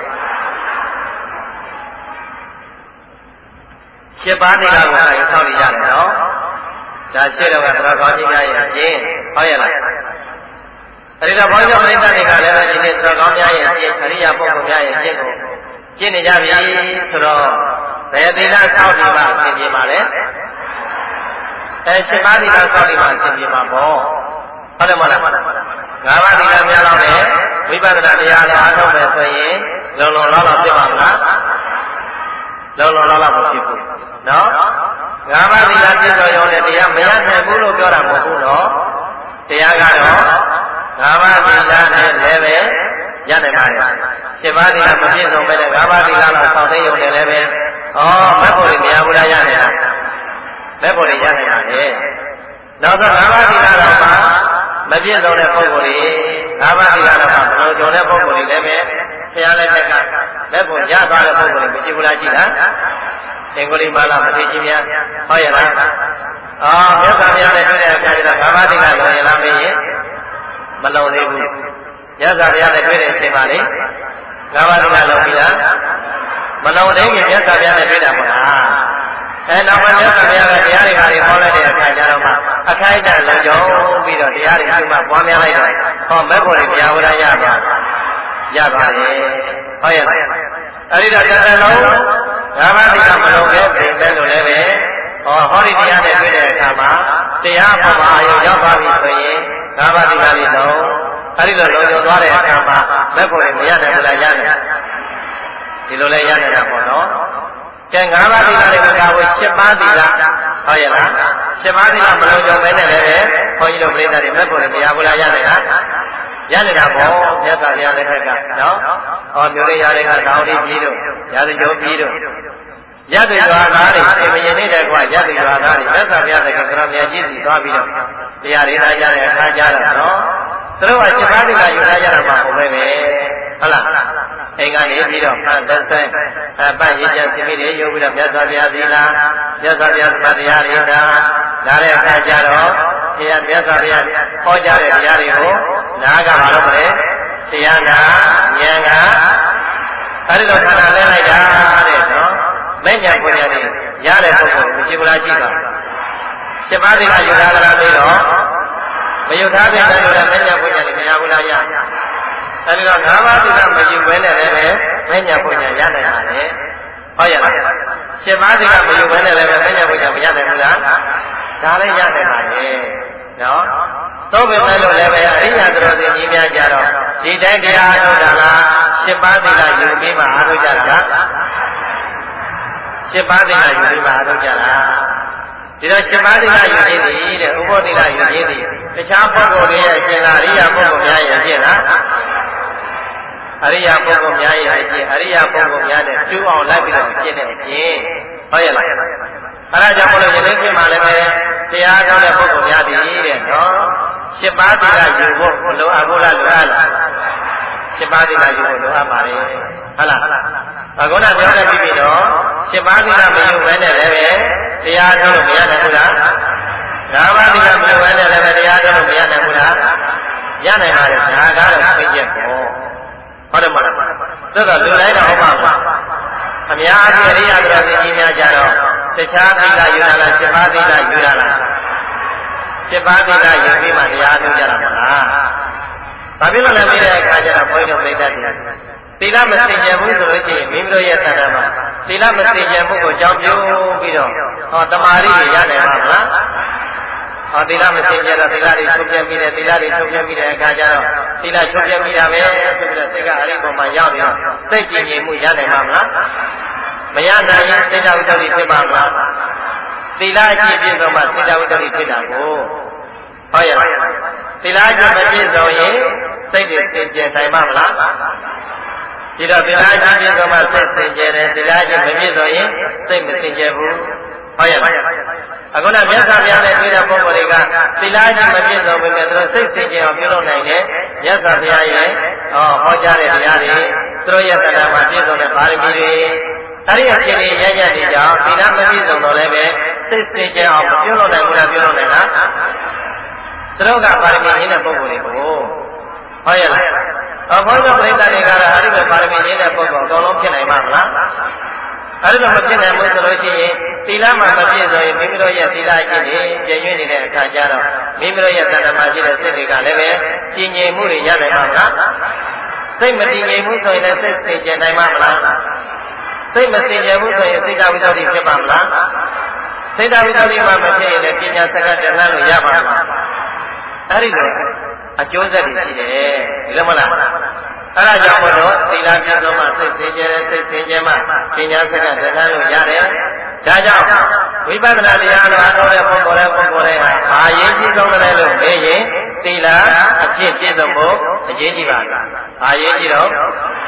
ရှစ်ပါးသီလကိုခံယူဆောက်တည်ကြတယ်နော်ဒါရှင်းတော့ကသရကောင်းကြီးများရဲ့အကျင့်ဟုတ်ရဲ့လားအဲဒီတော့ဘောဓိပရိသတ်တွေကလည်းဒီနေ့သရကောင်းများရဲ့အကျင့်အရိယပုဂ္ဂိုလ်များရဲ့အကျင့်ကိုကျင့်နေကြပြီဆိုတော့ဘယ်သီလဆောက်တည်မှအစဉ်ပြေပါလဲအဲရှစ်ပါးသီလဆောက်တည်မှအစဉ်ပြေပါပေါ့ဟုတ်တယ်မဟုတ်လားငါးပါးသီလများတော့လေဝိပဿနာတရားလည်းအားထုတ်မယ်ဆိုရင်လုံလုံလောက်လောက်ဖြစ်ပါမလားလုံလုံလောက်လောက်မဖြစ်ဘူးနော်ငါးပါးသီလပြည့်စုံရုံနဲ့တရားမရနိုင်ဘူးလို့ပြောတာမဟုတ်ဘူးနော်တရားကတော့ငါးပါးသီလနဲ့လည်းပဲရနိုင်ပါရဲ့ရှစ်ပါးသီလမပြည့်စုံပဲနဲ့ငါးပါးသီလလောက်ဆောင်သိရုံနဲ့လည်းပဲဩမက်ဖို့တွေမရဘူးလားရနိုင်လားမက်ဖို့တွေရနိုင်ပါရဲ့နောက်တော့ငါးပါးသီလတော့မှမပြည့်စုံတဲ့ပုဂ္ဂိုလ်တွေငါးပါးသီလတော့မှမလုံးစုံတဲ့ပုဂ္ဂိုလ်တွေလည်းပဲဆရာလည်းဘက်ကလက်ဖို့ရသွားတဲ့ပုဂ္ဂိုလ်မရှိဘူးလားကြည့်လားအင်္ဂလိပ်မာလာမသိချင်းများဟုတ်ရဲ့လားအော်မြတ်စွာဘုရားနဲ့တွေ့တဲ့အခါကျတော့ကာမတိကလုံရင်လားမင်းရင်မလုံသေးဘူးမြတ်စွာဘုရားနဲ့တွေ့တဲ့အချိန်မှာလေကာမတိကလုံပြီလားမလုံသေးခင်မြတ်စွာဘုရားနဲ့တွေ့တာမဟုတ်လားအဲနောက်မှမြတ်စွာဘုရားကတရားတွေဟာတွေဟောလိုက်တဲ့အခါကျတော့မှအခိုက်အတန့်လုံကြုံပြီးတော့တရားတွေဒီမှာပွားများလိုက်တော့ဟောမဲ့ဖို့တရားဝရရပါရပါလေဟုတ်ရဲ့အဲဒီတော့တစ်သက်လုံးကာမတိကမလုံခဲ့ပြင်ပဲလို့လည်းပဲဟောဟောဒီတရားနဲ့တွေ့တဲ့အခါမှာတရားပေါ်မှာအာရုံရောက်သွားပြီဆိုရင်ကာမတိကလေးလုံးအဲဒီလိုလုံခြုံသွားတဲ့အခါမှာမဲ့ဖို့မရတယ်ဘုရားရတယ်ဒီလိုလဲရနေတာပေါ့နော်ကျန်ငါးပါးသီလတွေကကာဝေရှစ်ပါးသီလဟုတ်ရဲ့လားရှစ်ပါးသီလမလုံခြုံပဲနဲ့လည်းဘုန်းကြီးတို့ပြိဿတွေမဲ့ဖို့မရဘူးလားရနေတာရနေတာပေါ့မြတ်စွာဘုရားလက်ထက်ကနော်ဟောမျိုးလေးရတဲ့ကသာဝတိပြည်တို့ရာဇဂိုပြည်တို့ရသေရွာသားတွေအမရင်နေတဲ့ကွာရသေရွာသားတွေမြတ်စွာဘုရားရဲ့ကရောမြတ်ကြီးစီသွားပြီးတော့တရားရင်းလာကြတဲ့အခါကျတော့နော်သူတို့ကရှင်းပါးတွေကယူလာကြတာမှမဟုတ်ပဲပဲဟုတ်လားအိမ်ကနေပြီးတော့ဖန်သက်ဆိုင်အပတ်ရည်ကြပြမိတွေယူပြီးတော့မြတ်စွာဘုရားသီလမြတ်စွာဘုရားသမာတရားရင်းတာလာတဲ့အခါကျတော့တရားမြတ်စွာဘုရားဟောကြားတဲ့တရားတွေကိုနားကမလုပ်ပဲတရားနာဉာဏ်ကအဲဒီလိုခန္ဓာလဲလိုက်တာတဲ့နော်မဲ့ညာပုံညာတွေရတဲ့ပုဂ္ဂိုလ်မရှိဘူးလားကြည့်ပါရှင်းပါးတွေကယူထားကြတာပြီးတော့မယူထားပြန်တယ်လို့လည်းမဲ့ညာပုံညာတွေမရဘူးလားရအဲဒီတော့ငါးပါးသီလမယူဘဲနဲ့လည်းပဲမဲ့ညာပုံညာရနိုင်ပါလေဟုတ်ရဲ့လားရှင်းပါးသီလမယူဘဲနဲ့လည်းပဲမဲ့ညာပုံညာမရနိုင်ဘူးလားဒါလည်းရနိုင်ပါလေနော်သို့ပေမဲ့လို့လည်းပဲအရိယာတော်စီကြီးများကြတော့ဒီတိုင်းတရားအားထုတ်တာလားရှင်းပါးသီလယူပြီးမှအားထုတ်ကြတာရှင်းပါးသီလယူပြီးမှအားထုတ်ကြတာဒီတော့ရှင်းပါးသီလယူခြင်းသည်တဲ့ဥပ္ပောသီလယူခြင်းသည်တခြားပုဂ္ဂိုလ်တွေရဲ့ရှင်းတာအရိယာပုဂ္ဂိုလ်များရဲ့ရှင်းလားအရိယာပုဂ္ဂိုလ်များရဲ့ရှင်းအရိယာပုဂ္ဂိုလ်များတဲ့ကျူးအောင်လိုက်ပြီးတော့ရှင်းတဲ့အပြင်ဟုတ်ရဲ့လားအဲဒါကြောင့်မလို့ယနေ့ပြင်မှာလည်းပဲတရားတော်တဲ့ပုဂ္ဂိုလ်များသည်တဲ့နော်ရှင်းပါးသီလယူဖို့လိုအပ်ဘူးလားလိုအပ်လားရှင်းပါးသီလယူဖို့လိုအပ်ပါလေဟုတ်လားအခုနပြောတဲ့ပြီတော့ရှင်းပါးသီလမယူဘဲနဲ့လည်းပဲတရားတော်မရနိုင်ဘူးလားငါးပါးသီလမယူဘဲနဲ့လည်းပဲတရားတော်မရနိုင်ဘူးလားရနိုင်ပါလေဒါကတော့သိချက်ပေါ့ဟုတ်တယ်မလားသို့တော့လူတိုင်းတော့ဟုတ်ပါဘူးအများကြီးအရိယာတော်ကြီးများကြတော့တခြားသီလယူတာလားရှင်းပါးသီလယူတာလားရှင်းပါးသီလယူပြီးမှတရားထုတ်ကြတာမလားဘာဖြစ်လို့လဲပြီးတဲ့အခါကျတော့ဘုန်းကြီးတို့သိတတ်တယ်သီလမစင်ကြယ်ဘူးဆိုလို့ရှိရင်မိမိတို့ရဲ့သဏ္ဍာန်မှာသီလမစင်ကြယ်မှုကိုကြောင်းပြပြီးတော့ဟောတမာရီရနိုင်ပါမလားဟောသီလမစင်ကြယ်တော့သီလတွေချုပ်ပြပြီးတဲ့သီလတွေချုပ်ပြပြီးတဲ့အခါကျတော့သီလချုပ်ပြပြီးတာပဲဆိုပြီးတော့စိတ်ကအရိပေါ်မှာရောက်ပြီးတော့စိတ်ကြည်ငြိမ်မှုရနိုင်ပါမလားမရနိုင်ရင်စိတ်ဓာတ်ဝိတ္တုဖြစ်ပါမလားသီလအကျင့်ပြည့်စုံမှစိတ်ဓာတ်ဝိတ္တုဖြစ်တာကိုဟုတ်ရဲ့သီလအကျင့်မပြည့်စုံရင်စိတ်တွေစင်ကြယ်နိုင်ပါမလားဒီတော့သီလအကျင့်ပြည့်စုံမှစိတ်စင်ကြယ်တယ်သီလအကျင့်မပြည့်စုံရင်စိတ်မစင်ကြယ်ဘူးဟုတ်ရဲ့အခုနမြတ်စွာဘုရားနဲ့တွေ့တဲ့ပုဂ္ဂိုလ်တွေကသီလအကျင့်မပြည့်စုံပေမဲ့သူတို့စိတ်စင်ကြယ်အောင်ပြုလုပ်နိုင်တယ်မြတ်စွာဘုရားရဲ့ဟောဟောကြားတဲ့တရားတွေသူတို့ရဲ့တရားမှာပြည့်စုံတဲ့ပါရမီတွေအဲ့ဒီအဖြစ်တွေရရနေကြအောင်သီလမပြည့်စုံတော့လည်းပဲစိတ်စင်ကြယ်အောင်ပြုလုပ်နိုင်ဘူးလားပြုလုပ်နိုင်လားသူတို့ကပါရမီရင်းတဲ့ပုဂ္ဂိုလ်တွေကိုဟုတ်ရဲ့လားအဘောဓပရိသတ်တွေကတော့အဲ့ဒီလိုပါရမီရင်းတဲ့ပုဂ္ဂိုလ်အကုန်လုံးဖြစ်နိုင်မှာမလားအဲ့ဒီလိုမဖြစ်နိုင်ဘူးဆိုလို့ရှိရင်သီလမှာမပြည့်စုံရင်မိမိတို့ရဲ့သီလအကျင့်တွေပြည့်ညွှန်းနေတဲ့အခါကျတော့မိမိတို့ရဲ့သတ္တမှာရှိတဲ့စိတ်တွေကလည်းပဲကြည်ငြိမ်မှုတွေရနိုင်မှာမလားစိတ်မတည်ငြိမ်ဘူးဆိုရင်လည်းစိတ်စင်ကြယ်နိုင်မှာမလားစိတ်မစင်ကြယ်ဘူးဆိုရင်စိတ်ဓာတ်ဝိတ္တုဖြစ်ပါမလားစိတ်ဓာတ်ဝိတ္တုမှမဖြစ်ရင်လည်းပညာစကားတန်းလို့ရပါမလားအဲ့ဒီလိုအကျိုးဆက်တွေရှိတယ်ဒီလိုမလားအဲ့ဒါကြောင့်မလို့သီလပြည့်စုံမှစိတ်စင်ကြယ်တယ်စိတ်စင်ကြယ်မှပညာစကားတန်းလို့ရတယ်ဒါကြောင့်ဝိပဿနာတရားတော်အားထုတ်တဲ့ပုဂ္ဂိုလ်ရဲ့ပုဂ္ဂိုလ်ရဲ့ဟာအာရေးကြီးဆုံးတယ်လို့မေးရင်သီလအဖြစ်ပြည့်စုံဖို့အရေးကြီးပါလားအာရေးကြီးတော့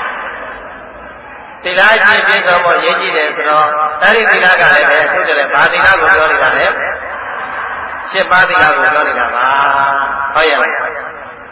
သီလအဖြစ်ပြည့်စုံဖို့အရေးကြီးတယ်ဆိုတော့အဲ့ဒီသီလကလည်းပဲသူတယ်ဘာသီလကိုပြောနေတာလဲရှင်းပါးသီလကိုပြောနေတာပါဟုတ်ရဲ့လား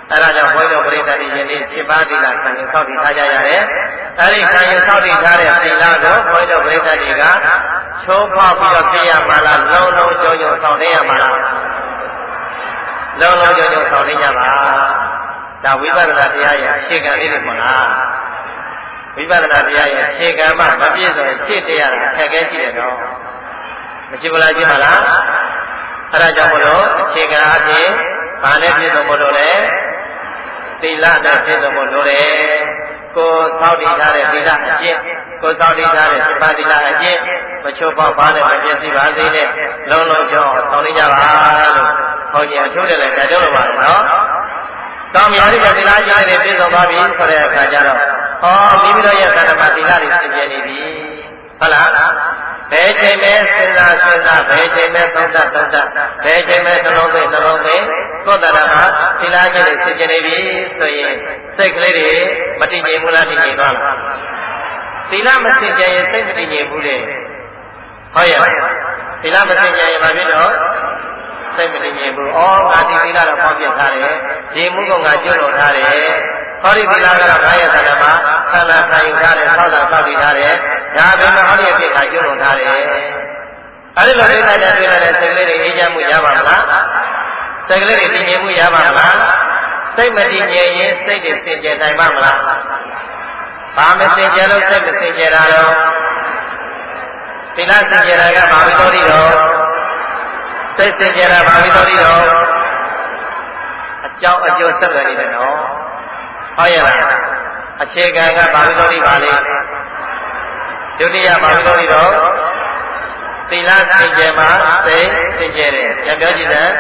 အဲ့ဒါကြောင့်ဘုန်းတော်ပရိသတ်တွေယနေ့七ပါးသီလခံယူဆောက်တည်ထားကြရတယ်။အဲ့ဒီခံယူဆောက်တည်ထားတဲ့သီလကိုဘုန်းတော်ပရိသတ်တွေကချိုးဖောက်ပြီးတော့ပြရမှာလားလုံးလုံးကြုံကြုံဆောင်နေရမှာလားလုံးလုံးကြုံကြုံဆောင်နေကြပါဒါဝိပဿနာတရားရဲ့အခြေခံလေးတွေမဟုတ်လားဝိပဿနာတရားရဲ့အခြေခံမှမပြည့်စုံရှင်းတရားအခက်အခဲရှိတယ်နော်မရှိဘူးလားရှင်းပါလားအဲ့ဒါကြောင့်မလို့အခြေခံအပြင်ဘာနဲ့ပြည့်စုံဖို့လို့လဲသီလနဲ့ပြည့်စုံဖို့လို့တယ်ကိုယ်သောက်တည်ထားတဲ့သီလအကျင့်ကိုယ်သောက်တည်ထားတဲ့သီလအကျင့်မချိုးပေါက်ပါနဲ့မပြည့်စုံပါစေနဲ့လုံးလုံးကြောဆောင်နေကြပါလို့ခေါင်းကြီးအထူးတယ်လည်းတိုက်တော့ပါတော့တောင်းမြားတဲ့သီလကျင့်တွေပြည့်စုံသွားပြီဆိုတဲ့အခါကျတော့ဩမိမိတို့ရဲ့သတ္တမသီလတွေသင်ပြနေပြီဟုတ်လားဘယ်ချိန်မဲစဉ်းစားစဉ်းစားဘယ်ချိန်မဲသုံးသပ်သုံးသပ်ဘယ်ချိန်မဲနှလုံးသွင်းနှလုံးသွင်းကိုယ်တရမှာသီလကျင့်တွေသင်ပြနေပြီဆိုရင်စိတ်ကလေးတွေမတည်ငြိမ်ဘူးလားတည်ငြိမ်သွားလားသီလမစင်ကြရင်စိတ်မတည်ငြိမ်ဘူးလေဟုတ်ရဲ့သီလမစင်ကြရင်ဘာဖြစ်တော့စိတ်မတည်ငြိမ်ဘူးဩငါဒီသီလတော့ပေါက်ပြထားတယ်ဒီမှုကငါကျွလွန်ထားတယ်ဟောဒီသီလကတော့ငါရဲ့သတ္တမှာဆန္ဒခံယူထားတယ်ဆောက်တာဆောက်တည်ထားတယ်ဒါပေမဲ့ဟောဒီအဖြစ်ကကျွလွန်ထားတယ်အဲဒီလိုသိတဲ့တွေ့တဲ့စိတ်ကလေးတွေအေးချမ်းမှုရပါမလားစိတ်ကလေးတွေတည်ငြိမ်မှုရပါမလားစိတ်မတည်ငြိမ်ရင်စိတ်တွေစင်ကြယ်နိုင်ပါမလားဘာမစင်ကြယ်လို့စိတ်မစင်ကြယ်တာတော့သီလစင်ကြယ်တာကဘာဝိသောတိတော့စိတ်စင်ကြယ်တာဘာဝိသောတိတော့အကြောင်းအကျိုးဆက်သွယ်နေတယ်နော်ဟုတ်ရဲ့လားအခြေခံကဘာဝိသောတိပါလေဒုတိယဘာဝိသောတိတော့သီလစင်ကြယ်မှာစိတ်စင်ကြယ်တယ်ပြန်ပြောကြည့်စမ်း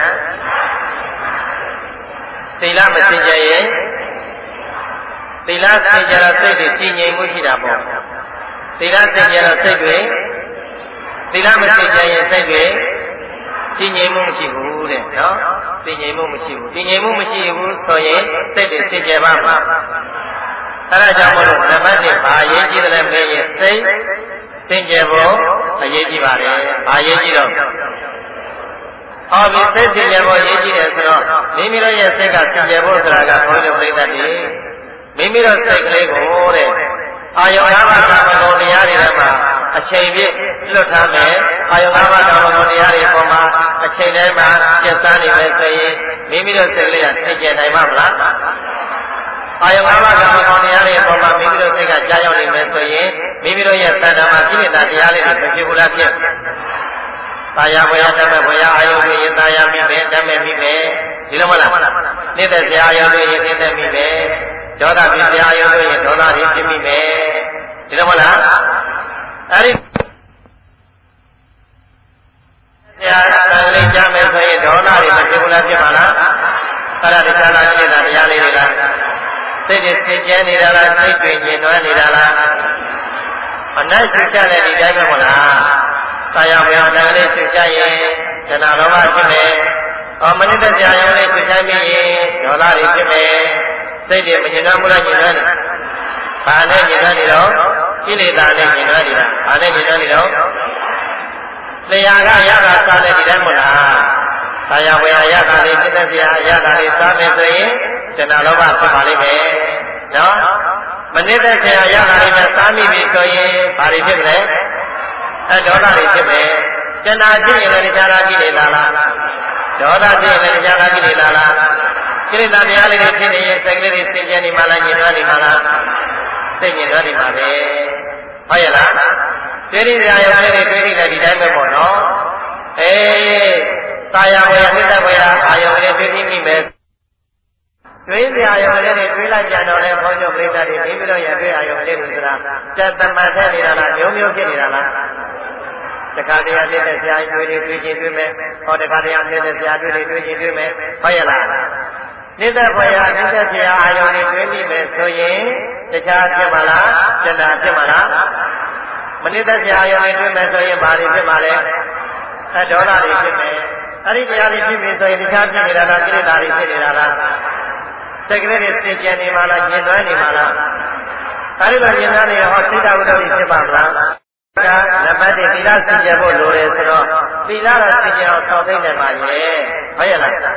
သီလမစင်ကြယ်ရင်သီလစင်ကြယ်တော့စိတ်တွေကြည်ငြိမ်မှုရှိတာပေါ့သီလစင်ကြယ်တော့စိတ်တွေသီလမစင်ကြယ်ရင်စိတ်တွေကြည်ငြိမ်မှုမရှိဘူးတဲ့နော်ကြည်ငြိမ်မှုမရှိဘူးကြည်ငြိမ်မှုမရှိဘူးဆိုရင်စိတ်တွေစင်ကြယ်ပါမှာအဲဒါကြောင့်မလို့ဓမ္မတွေဘာအရေးကြီးတယ်လဲမေးရင်စိတ်စင်ကြယ်ဖို့အရေးကြီးပါတယ်ဘာအရေးကြီးတော့ဟောဒီစိတ်စင်ကြယ်ဖို့အရေးကြီးတယ်ဆိုတော့မိမိတို့ရဲ့စိတ်ကစင်ကြယ်ဖို့ဆိုတာကဘုန်းကြီးပြိဿတွေမိမိတို့စိတ်ကလေးကိုတဲ့အာယုံ၅ပါးကာမဂုဏ်တရားတွေထဲမှာအချိန်ပြည့်လွတ်ထားမယ်အာယုံ၅ပါးကာမဂုဏ်တရားတွေပေါ်မှာအချိန်တိုင်းမှာကျက်စားနေမယ်ဆိုရင်မိမိတို့စိတ်ကလေးကစင်ကြယ်နိုင်မှာမလားအာယုံ၅ပါးကာမဂုဏ်တရားတွေပေါ်မှာမိမိတို့စိတ်ကကြားရောက်နေမယ်ဆိုရင်မိမိတို့ရဲ့တဏ္ဍာမှာကိလေသာတရားလေးတွေမဖြစ်ဘူးလားဖြစ်တာယာဝေယတမေဝေယအာယုတွေရင်တာယာမိမယ်တမေမိမယ်ဒီလိုမလားနေတဲ့ဇာအာယုတွေရင်နေတဲ့မိမယ်ဒေါသဖြစ်ဇာအာယုတွေရင်ဒေါသတွေဖြစ်မိမယ်ဒီလိုမလားအဲဒီဇာတန်လေးကြမယ်ဆိုရင်ဒေါသတွေမဖြစ်ဘူးလားဖြစ်ပါလားအဲ့ဒါတရားလားကိလေသာတရားလေးတွေလားစိတ်တွေသင်ကျဲနေတာလားစိတ်တွေညင်နွမ်းနေတာလားအနတ်ရှိကြတဲ့ဒီတိုင်းပဲမလားဆရာဘုရားတန်လေးရှိကြရင်ဇဏလောဘဖြစ်မယ်။အော်မနစ်တဲ့ကြာရုံလေးရှိကြပြီးရင်ဒေါသတွေဖြစ်မယ်။စိတ်တွေမညင်နွမ်းဘူးလားညင်နွမ်းနေ။ဘာနဲ့ညင်နွမ်းနေတော့ကိလေသာနဲ့ညင်နွမ်းနေတာ။ဘာနဲ့ညင်နွမ်းနေတော့လျာကရတာစားတဲ့ဒီတိုင်းမလား။ဆရာဘုရားရတာလေးစိတ်သက်စရာရတာလေးစားမယ်ဆိုရင်ဇဏလောဘဖြစ်ပါလိမ့်မယ်။နော်မနစ်တဲ့ဆရာရတာလေးနဲ့စားမိပြီဆိုရင်ဘာတွေဖြစ်မလဲအဲဒေါသတွေဖြစ်မယ်ကျန်တာဖြစ်ရင်လည်းတရားကိလေသာလားဒေါသဖြစ်ရင်လည်းတရားကိလေသာလားကိလေသာတရားလေးတွေဖြစ်နေရင်စိတ်ကလေးတွေစင်ကြယ်နေမှလားညင်နွမ်းနေမှလားစိတ်ညင်နွမ်းနေမှာပဲဟုတ်ရဲ့လားတိရိယာယလေးတွေတွေ့နေတဲ့ဒီတိုင်းပဲပေါ့နော်အေးသာယာဝေယနိတ္တဝေယအာယုံလေးတွေ့ပြီးမိမယ်တွေးစရာရုံလေးတွေတွေးလိုက်ကြတော့လေဘုန်းကြီးပြိဿတွေမိမိတို့ရဲ့တွေ့အာရုံလေးတွေဆိုတာစက်သမတ်ထဲနေတာလားမျိုးမျိုးဖြစ်နေတာလားတခါတည်းအတဲ့ဆရာကြီးတွေတွေ့ချင်းတွေ့မယ်ဟောတခါတည်းအတဲ့ဆရာတွေတွေ့ချင်းတွေ့မယ်ဟုတ်ရဲ့လားနိတ္တဘဝရနိတ္တဆရာအာရုံတွေတွေ့မိမယ်ဆိုရင်တခြားဖြစ်မလားကျန်တာဖြစ်မလားမနိတ္တဆရာအာရုံတွေတွေ့မယ်ဆိုရင်ဘာတွေဖြစ်မှာလဲအဲဒေါသတွေဖြစ်မယ်အဲ့ဒီတရားတွေဖြစ်ပြီဆိုရင်တခြားဖြစ်နေတာလားကိလေသာတွေဖြစ်နေတာလားစိတ်ကလေးတွေစင်ကြယ်နေမှာလားညင်နွမ်းနေမှာလားအဲဒီလိုညင်နွမ်းနေဟောစိတ်ဓာတ်ဝတ္ထုဖြစ်ပါမလားဒါနံပါတ်တစ်သီလစင်ကြယ်ဖို့လိုတယ်ဆိုတော့သီလတော့စင်ကြယ်အောင်ဆောက်သိမ့်နေပါရဲ့ဟုတ်ရဲ့လားတ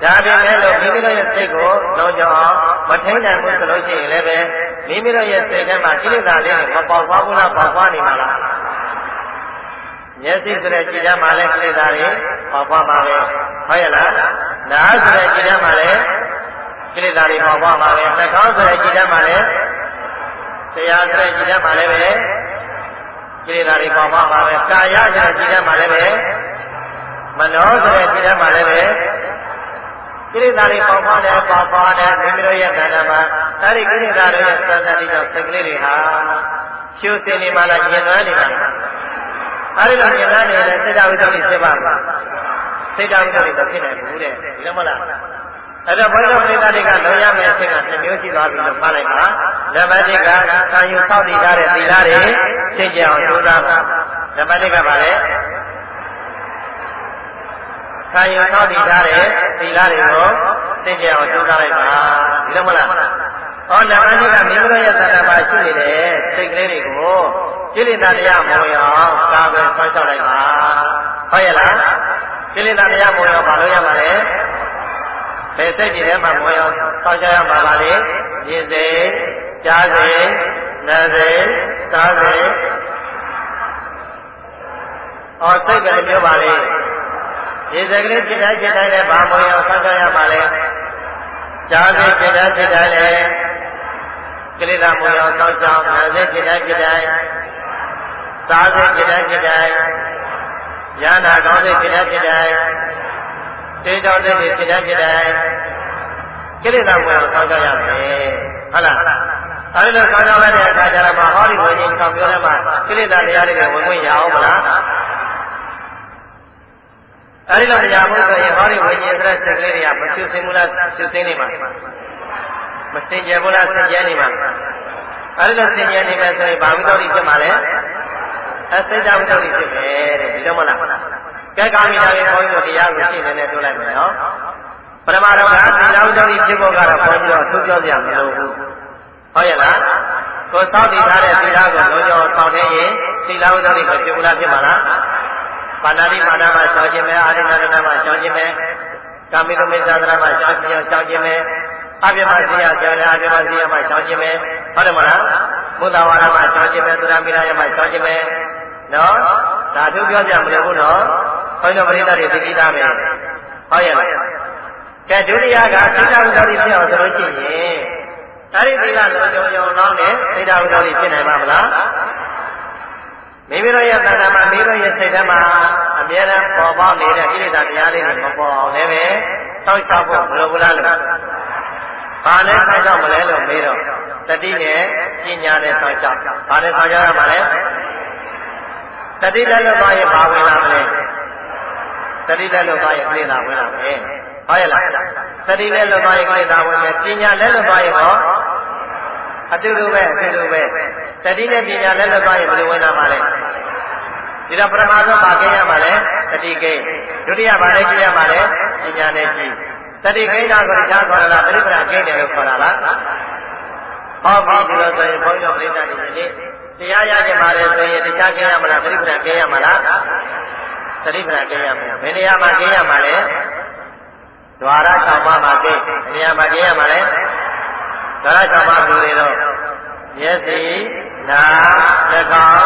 ဒါပေမဲ့လို့မိမိတို့ရဲ့စိတ်ကိုလုံးကြအောင်မထိန်နိုင်ဘူးဆိုလို့ရှိရင်လည်းပဲမိမိတို့ရဲ့စိတ်ထဲမှာကိလေသာလေးတွေမပေါက်သွားဘူးလားပေါက်သွားနေမှာလားမျက်စိဆိုတဲ့ကြည်ဓာတ်မှာလည်းကိလေသာတွေပေါက်သွားပါပဲဟုတ်ရဲ့လားနားဆိုတဲ့ကြည်ဓာတ်မှာလည်းကိလေသာတွေပေါက်သွားပါပဲနှာခေါင်းဆိုတဲ့ကြည်ဓာတ်မှာလည်းတရားဆိုတဲ့ကြည်ဓာတ်မှာလည်းပဲကိလေသာတွေပေါက်သွားပါပဲကာယဆိုတဲ့ကြည်ဓာတ်မှာလည်းပဲမနောဆိုတဲ့ကြည်ဓာတ်မှာလည်းပဲကိလေသာတွေပေါက်သွားတယ်ပေါက်သွားတယ်မိမိတို့ရဲ့ခန္ဓာမှာအဲဒီကိလေသာတွေရဲ့သတ္တတိကြောင့်စိတ်ကလေးတွေဟာရှုစင်နေမှလားညင်သွားနေမှာအဲဒီလိုညင်သွားနေတဲ့စိတ်ဓာတ်ဝိတ္တိဖြစ်ပါမှာစိတ်ဓာတ်ဝိတ္တိမဖြစ်နိုင်ဘူးတဲ့ဒီလိုမလားအဲ့တော့ဘုရားပရိသတ်တွေကလုံးရမယ့်အဖြစ်ကတစ်မျိုးရှိသွားပြီလို့မှားလိုက်ပါနံပါတ်တစ်ကခံယူဆောက်တည်ထားတဲ့သီလတွေသိကြအောင်ကြိုးစားပါနံပါတ်တစ်ကပါလေခံယူဆောက်တည်ထားတဲ့သီလတွေကိုသိကြအောင်ကြိုးစားလိုက်ပါဒီလိုမလားဟောနံပါတ်တစ်ကမိမိတို့ရဲ့သတ္တမှာရှိနေတဲ့စိတ်ကလေးတွေကိုကိလေသာတရားမဝင်အောင်ကာကွယ်ဆောက်ရှောက်လိုက်ပါဟုတ်ရဲ့လားကိလေသာတရားမဝင်အောင်မလုပ်ရပါနဲ့ဘယ်စိတ်ကြီးထဲမှာမဝင်အောင်ဆောက်ရှောက်ရမှာပါလေမြင်စေကြားစေနားစေစားစေအော်စိတ်ပဲပြောပါလေဒီစကလေးจิตတိုင်းจิตတိုင်းလည်းဘာမဝင်အောင်ဆောက်ရှောက်ရမှာလဲကြားစေจิตတိုင်းจิตတိုင်းလည်းကိလေသာမဝင်အောင်ဆောက်ရှောက်နားစေจิตတိုင်းจิตတိုင်းစားစေจิตတိုင်းจิตတိုင်းဉာဏ်နာကောင်းစေจิตတိုင်းจิตတိုင်းတေတော်တဲ့จิตတိုင်းจิตတိုင်းကိလေသာမဝင်အောင်ဆောက်ရှောက်ရမယ်ဟုတ်လားအဲဒီလိုဆောက်ရှောက်လိုက်တဲ့အခါကျတော့ဟောဒီဝိညာဉ်ဆောင်ပြောတဲ့မှာကိလေသာတရားတွေဝင်ဝင်ရအောင်မလားအဲဒီလိုတရားဖို့ဆိုရင်ဟောဒီဝိညာဉ်ဆိုတဲ့စိတ်ကလေးတွေကမချွတ်သိဘူးလားချွတ်သိနေမှာမစင်ကြဘူးလားစင်ကြနေမှာအဲဒီလိုစင်ကြနေမယ်ဆိုရင်ဘာဝိတ္တိဖြစ်မှာလဲအစိတ်ဓာတ်ဝိတ္တိဖြစ်မယ်တဲ့ဒီလိုမလားကဲကာမိတာတွေဘုန်းကြီးတို့တရားကိုရှင်းနေနေပြောလိုက်မယ်နော်ပရမတော်ကသီလဝိတ္တိဖြစ်ဖို့ကတော့ဘုန်းကြီးတို့သူပြောပြမလို့ဘူးဟုတ်ရဲ့လားကိုစောင့်တည်ထားတဲ့သီလကိုလုံးကျော်ဆောင်နေရင်သီလဝိတ္တိမဖြစ်ဘူးလားဖြစ်မှာလားပါဏာတိမာနမှာရှောင်ခြင်းပဲအာရိဏဒနာမှာရှောင်ခြင်းပဲကာမိကမေသဒနာမှာရှောင်ခြင်းရှောင်ခြင်းပဲအပြမစီယကျော်တယ်အပြမစီယမှာရှောင်ခြင်းပဲဟုတ်တယ်မလားဘုဒ္ဓဝါဒမှာရှောင်ခြင်းပဲသုရမိရယမှာရှောင်ခြင်းပဲနော်ဒါသူပြောကြမလို့ဘူးနော်ဘုန်းတော်ပရိသတ်တွေသိပြီးသားပဲဟုတ်ရဲ့လားကဲဒုတိယကစိတ္တဝိတ္တိဖြစ်အောင်ဆိုလို့ရှိရင်အဲဒီသီလလုံးကြုံကြုံလုံးနဲ့စိတ္တဝိတ္တိဖြစ်နိုင်ပါမလားမိမိတို့ရဲ့သတ္တမှာမိမိတို့ရဲ့စိတ်ထဲမှာအမြဲတမ်းပေါ်ပေါက်နေတဲ့ကိလေသာတရားလေးတွေမပေါ်အောင်လည်းပဲတောက်ချဖို့မလိုဘူးလားလို့ဘာနဲ့ဆောက်ချမလဲလို့မေးတော့တတိနဲ့ပညာနဲ့ဆောက်ချဘာနဲ့ဆောက်ချရမှာလဲတတိလည်းလို့သွားရင်ဘာဝင်လာမလဲတတိလည်းလို့သွားရင်ကိလေသာဝင်လာမယ်ဟုတ်ရဲ့လားတတိလည်းလို့သွားရင်ကိလေသာဝင်မယ်ပညာလည်းလို့သွားရင်ဟောအတူတူပဲအတူတူပဲတတိနဲ့ပညာလည်းလို့သွားရင်ဘယ်လိုဝင်လာမှာလဲဒီတော့ပထမဆုံးပါခဲ့ရမှာလဲတတိကိဒုတိယပါလဲကြည့်ရမှာလဲပညာနဲ့ကြည့်တတိကိတာကိုကြားခေါ်လားပရိပဒကိတယ်လို့ခေါ်တာလားဟောပြီဒီလိုဆိုရင်ဘုန်းကြီးတို့ပြိဿတွေလေတရားရခြင်းပါလေဆိုရင်တရားကျင့်ရမလားပရိပဒကျင့်ရမလားပရိပဒကျင့်ရမလားဘယ်နေရာမှာကျင့်ရမှာလဲဒွါရ၆ပါးမှာကျင့်နေရာမှာကျင့်ရမှာလဲဒွါရ၆ပါးလူတွေတော့မျက်စိနားနှာခေါင်း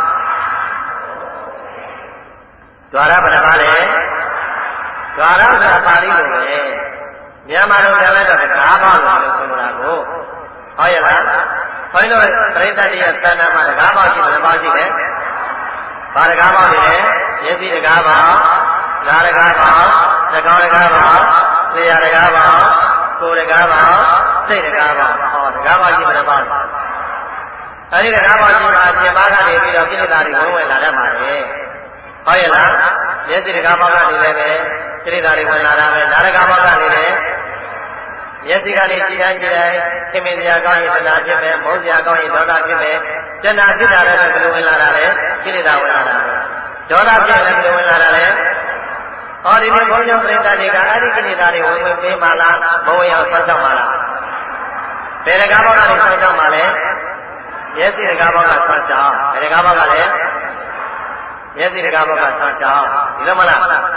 ဒွါရဘယ်နှပါလဲဒွါရဆိုတာပါဠိလိုပဲမြန်မာလိုပြန်လိုက်တော့ငါးပါးလို့ဆိုတာကိုဟုတ်ရဲ့လားဘုန်းကြီးတို့ပရိသတ်ရဲ့သဏ္ဍာန်မှာတကားပေါက်ရှိတယ်ဘာရှိလဲဘာတကားပေါက်နေလဲမျက်စိတကားပေါက်နားတကားပေါက်နှာခေါင်းတကားပေါက်လျှာတကားပေါက်ကိုယ်တကားပေါက်စိတ်တကားပေါက်ဟောတကားပေါက်ရှိတယ်ဘာအဲဒီတကားပေါက်ရှိတာအပြင်ဘက်ကနေပြီးတော့ကိလေသာတွေဝင်ဝင်လာတတ်ပါလေဟုတ်ရဲ့လားမျက်စိတကားပေါက်ကနေလည်းပဲကိလေသာတွေဝင်လာတာပဲနားတကားပေါက်ကနေလည်းမျက်စိကနေကြည်တိုင်းကြည်တိုင်းခင်မင်စရာကောင်းရင်တဏှာဖြစ်မယ်မုန်းစရာကောင်းရင်ဒေါသဖြစ်မယ်တဏှာဖြစ်တာလည်းဘယ်လိုဝင်လာတာလဲကိလေသာဝင်လာတာဒေါသဖြစ်လည်းဘယ်လိုဝင်လာတာလဲဟောဒီနေ့ဘုန်းကြီးပြိဿတွေကအဲ့ဒီကိလေသာတွေဝင်ဝင်ပေးမှလားမဝင်အောင်ဆောက်ရှောက်မှလားဘယ်တကားဘောကနေဆောက်ရှောက်မှလဲမျက်စိတကားဘောကဆောက်ရှောက်ဘယ်တကားဘောကလဲမျက်စိတကားဘောကဆောက်ရှောက်ဒီလိုမလား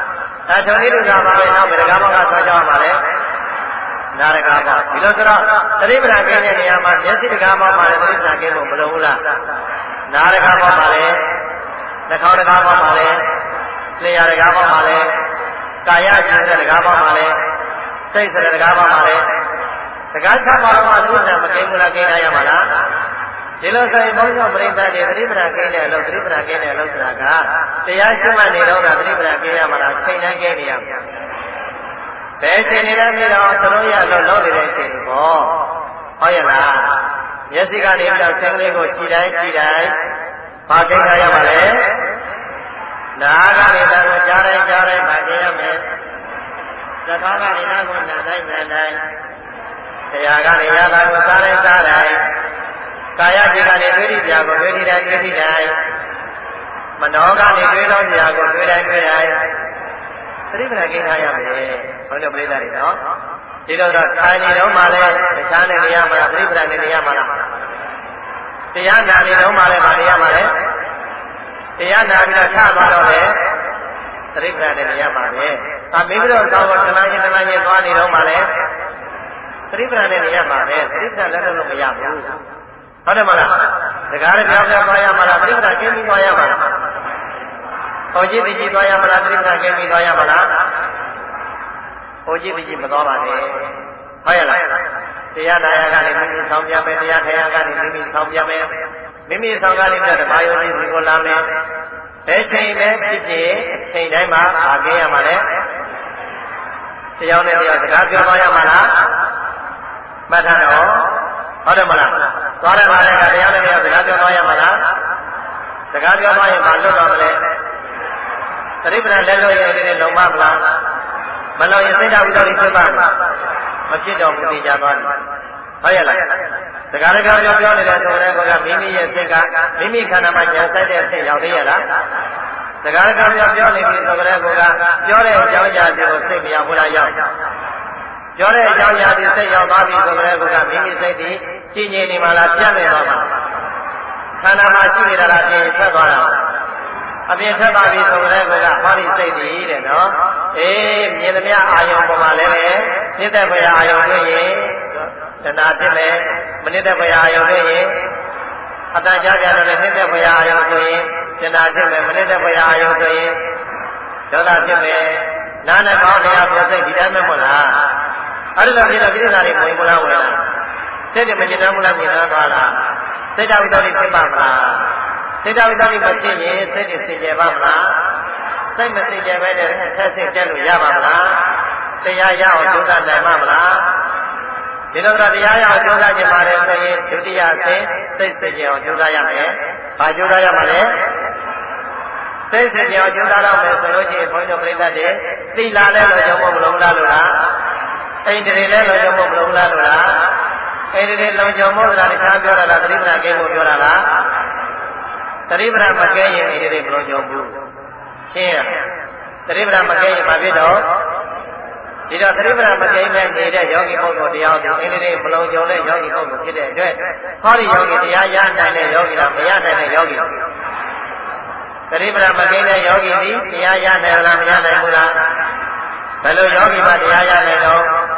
ဒါထုံလေးတို့ကပါပဲနောက်ဘယ်တကားမှကဆွဲကြောင်းပါလေနာရကားပေါ့ဒီလိုဆိုတော့သတိပဋ္ဌာန်ကင်းတဲ့နေရာမှာမျက်စိတကားပေါက်ပါလေသတိပဋ္ဌာန်ကင်းဖို့မလိုဘူးလားနာရကားပေါက်ပါလေနှာခေါင်းတကားပေါက်ပါလေလျှာတကားပေါက်ပါလေကာယကျင့်တဲ့တကားပေါက်ပါလေစိတ်ဆိုတဲ့တကားပေါက်ပါလေတကား၆ပါးတော့မှသတိပဋ္ဌာန်မကင်းဘူးလားကင်းရမှာလားဒီလိုဆိုရင်ဘုန်းကြီးတို့ပြိဿတွေသတိပဋ္ဌာန်ကင်းတဲ့အလုပ်သတိပဋ္ဌာန်ကင်းတဲ့အလုပ်ဆိုတာကတရားရှိမှနေတော့တာသတိပဋ္ဌာန်ကင်းရမှာလားချိန်တိုင်းကင်းနေရမှာဘယ်ချိန်နေလဲပြီးတော့သလုံးရလို့လုပ်နေတဲ့ချိန်ပေါ့ဟုတ်ရဲ့လားမျက်စိကနေပြီးတော့ဆင်းကလေးကိုကြည်တိုင်းကြည်တိုင်းဘာကင်းရမှာလဲနားကနေတော့ကြားတိုင်းကြားတိုင်းဘာကင်းရမယ်သက္ကာကနေနားကိုနားတိုင်းနားတိုင်းတရားကနေရတာကိုစားတိုင်းစားတိုင်းကာယจิตကနေတွေးကြည့်ကြကိုတွေးကြည့်တိုင်းတွေးကြည့်တိုင်းမနောကနေတွေးတော့ကြကိုတွေးတိုင်းတွေးတိုင်းသတိပဋ္ဌာန်ကိန်းထားရမယ်ဘုန်းတော်ပြိဿတွေနော်ဒီတော့တော့ထိုင်နေတော့မှလည်းတရားနဲ့နေရမှာလားသတိပဋ္ဌာန်နဲ့နေရမှာလားတရားနာနေတော့မှလည်းမနေရမှာလေတရားနာပြီးတော့ထသွားတော့လေသတိပဋ္ဌာန်နဲ့နေရမှာပဲဒါမိမိတို့သောင်းတော်တလားချင်းတလားချင်းသွားနေတော့မှလည်းသတိပဋ္ဌာန်နဲ့နေရမှာပဲသတိပဋ္ဌာန်လည်းလို့မရဘူးဟုတ်တယ်မလားတကားလည်းပြောင်းပြောင်းသွားရမှာလားသတိပဋ္ဌာန်ကျင်းပြီးသွားရမှာလားဟောကြည့်သိကြည့်သွားရမှာလားသတိပဋ္ဌာန်ကျင်းပြီးသွားရမှာလားဟောကြည့်သိကြည့်မသွားပါနဲ့ဟုတ်ရဲ့လားတရားနာရကနေမိမိဆောင်ပြမယ်တရားထိုင်ရကနေမိမိဆောင်ပြမယ်မိမိဆောင်ကနေပြီးတော့ဓမ္မယုံကြီးကိုလာမယ်ဘယ်ချိန်ပဲဖြစ်ဖြစ်အချိန်တိုင်းမှာအားကျရမှာလေတရားနဲ့တရားစကားပြောသွားရမှာလားမှတ်ထားတော့ဟုတ်တယ်မလားသွားတယ်ပါလေကတရားနဲ့တရားစကားပြောသွားရမှာလားစကားပြောသွားရင်မလွတ်တော့မလဲသတိပဋ္ဌာန်လက်လွတ်ရတဲ့လုံမမလားမလုံရင်စိတ်ဓာတ်ဝိတ္တိဖြစ်ပါမဖြစ်တော့ဘူးသိကြသွားပြီဟုတ်ရဲ့လားစကားလည်းပြောပြောပြောနေတဲ့ဆိုတဲ့ကောကမိမိရဲ့စိတ်ကမိမိခန္ဓာမှာဉာဏ်ဆိုင်တဲ့စိတ်ရောက်သေးရဲ့လားစကားလည်းပြောပြောပြောနေပြီဆိုတဲ့ကောကပြောတဲ့အကြောင်းအရာတွေကိုစိတ်မရောက်ဘူးလားရောက်ပြောတဲ့အကြောင်းအရာတွေစိတ်ရောက်သွားပြီဆိုတဲ့ကောကမိမိစိတ်ဒီကြည်ငြိမ်နေမှလားပြတ်နေတော့မှာခန္ဓာမှာရှိနေတာလားပြင်ထွက်သွားတာအပြင်ထွက်သွားပြီဆိုတဲ့ကောကဟောဒီစိတ်ဒီတဲ့နော်အေးမြင်သမျှအာယုံပေါ်မှာလည်းပဲနိတ္တဘယအာယုံတွေ့ရင်တဏှာဖြစ်မယ်မနိတ္တဘယအာယုံတွေ့ရင်အတ္တကြားကြတယ်နိတ္တဘယအာယုံဆိုရင်တဏှာဖြစ်မယ်မနိတ္တဘယအာယုံဆိုရင်ဒေါသဖြစ်မယ်နာနဲ့ကောင်းတရားပြစိတ်ဒီတိုင်းမဟုတ်လားအဲ့ဒါဖြစ်တော့ပြိဿနာတွေဝင်မလားဝင်လားစိတ်တွေမကျင်တတ်ဘူးလားကျင်တတ်သွားလားစိတ်ဓာတ်ဝိတ္တိဖြစ်ပါမလားစိတ်ဓာတ်ဝိတ္တိမဖြစ်ရင်စိတ်တွေစင်ကြယ်ပါမလားစိတ်မစင်ကြယ်ပဲနဲ့ဆက်စစ်ကြလို့ရပါမလားတရားရအောင်ကြိုးစားနိုင်မှာမလားဒီလိုတော့တရားရအောင်ကြိုးစားခြင်းပါတယ်ဆိုရင်ဒုတိယဆင့်စိတ်စင်ကြယ်အောင်ကြိုးစားရမယ်။ဘာကြိုးစားရမှာလဲ။စိတ်စင်ကြယ်အောင်ကြိုးစားတော့မယ်ဆိုလို့ချင်းဘုန်းကြီးတို့ပြိဿတွေသီလလည်းလို့ကြောင့်မလို့လားလို့လား။အိန္ဒြေလည်းလို့ကြောင့်မလို့လားလို့လား။အိန္ဒြေလုံကြောင့်မို့လားတခြားပြောတာလားသတိပဋ္ဌာန်ကဲဖို့ပြောတာလား။သတိပဋ္ဌာန်မကဲရင်အိန္ဒြေမလုံကြောင့်ဘူး။ရှင်းရ။သတိပဋ္ဌာန်မကဲရင်ဘာဖြစ်တော့ဒီတော့သတိပဋ္ဌာန်မကဲမဲ့နေတဲ့ယောဂီပုဂ္ဂိုလ်တရားကိုအင်းလေးမလုံးကြုံတဲ့ယောဂီပုဂ္ဂိုလ်ဖြစ်တဲ့အတွက်ဟောဒီယောဂီတရားရနိုင်တဲ့ယောဂီလားမရနိုင်တဲ့ယောဂီသတိပဋ္ဌာန်မကဲတဲ့ယောဂီဒီတရားရနိုင်လားမရနိုင်ဘူးလားဘယ်လိုယောဂီမှတရားရနိုင်တော့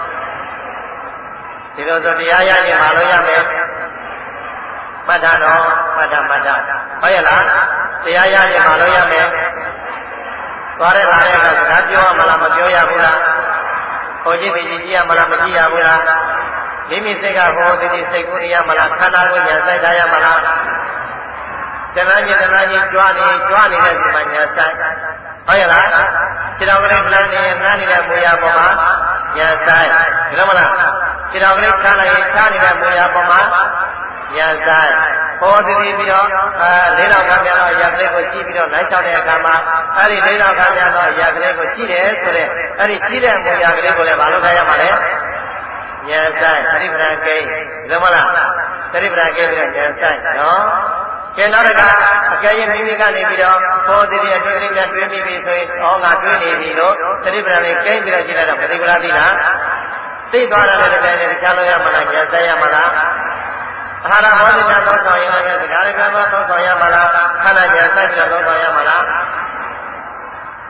ဒီလိုဆိုတရားရရင်မလို့ရမယ်မှတ်တာတော့မှတ်တာမှတ်တာဟုတ်ရဲ့လားတရားရရင်မလို့ရမယ်သွားတဲ့လာတဲ့အခါစကားပြောရမလားမပြောရဘူးလားဟောကြည့်ပြီးကြည့်ရမလားမကြည့်ရဘူးလားမိမိစိတ်ကဟောဒီဒီစိတ်ကိုရမလားခန္ဓာကိုညာစိုက်ထားရမလားတဏှာကြီးတဏှာကြီးကြွားနေကြွားနေတဲ့ဒီမှာညာစိုက်ဟုတ်ရဲ့လားခြေတော်ကလေးလှမ်းနေလှမ်းနေတဲ့မူရပေါ်မှာညာဆိုင်ဒီလိုမလားခြေတော်ကလေးခါလိုက်ရင်ချားနေတဲ့မူရပေါ်မှာညာဆိုင်ပေါ်တည်ပြီးတော့အဲလေးတော်ကပြန်တော့ရက်ကလေးကိုကြည့်ပြီးတော့လိုက်လျှောက်တဲ့အခါမှာအဲ့ဒီလေးတော်ကပြန်တော့ရက်ကလေးကိုကြည့်တယ်ဆိုတဲ့အဲ့ဒီကြည့်တဲ့မူရကလေးကိုလည်းမလုပ်ထားရမှာလေညာဆိုင်သတိပဋ္ဌာန်ကိန်းဒီလိုမလားသတိပဋ္ဌာန်ကိန်းပြီးတော့ညာဆိုင်နော်ကျန်တော့ကအကယ်၍မိမိကနေပြီးတော့ပေါ်တည်တဲ့အတွေ့အကြုံတွေးမိပြီဆိုရင်ဩငါတွေးနေပြီလို့သတိပဋ္ဌာန်လေးကိန်းပြီးတော့ကြည့်လိုက်တော့ပฏิပဒါသိလားသိသွားတယ်လည်းတကယ်လည်းတခြားလို့ရမလားညာဆိုင်ရမလားအာဟာရဟောဒီနာသောဆောင်ရမယ်စကားလည်းပြောသောဆောင်ရမလားခန္ဓာညာဆိုင်ပြီးတော့သောဆောင်ရမလား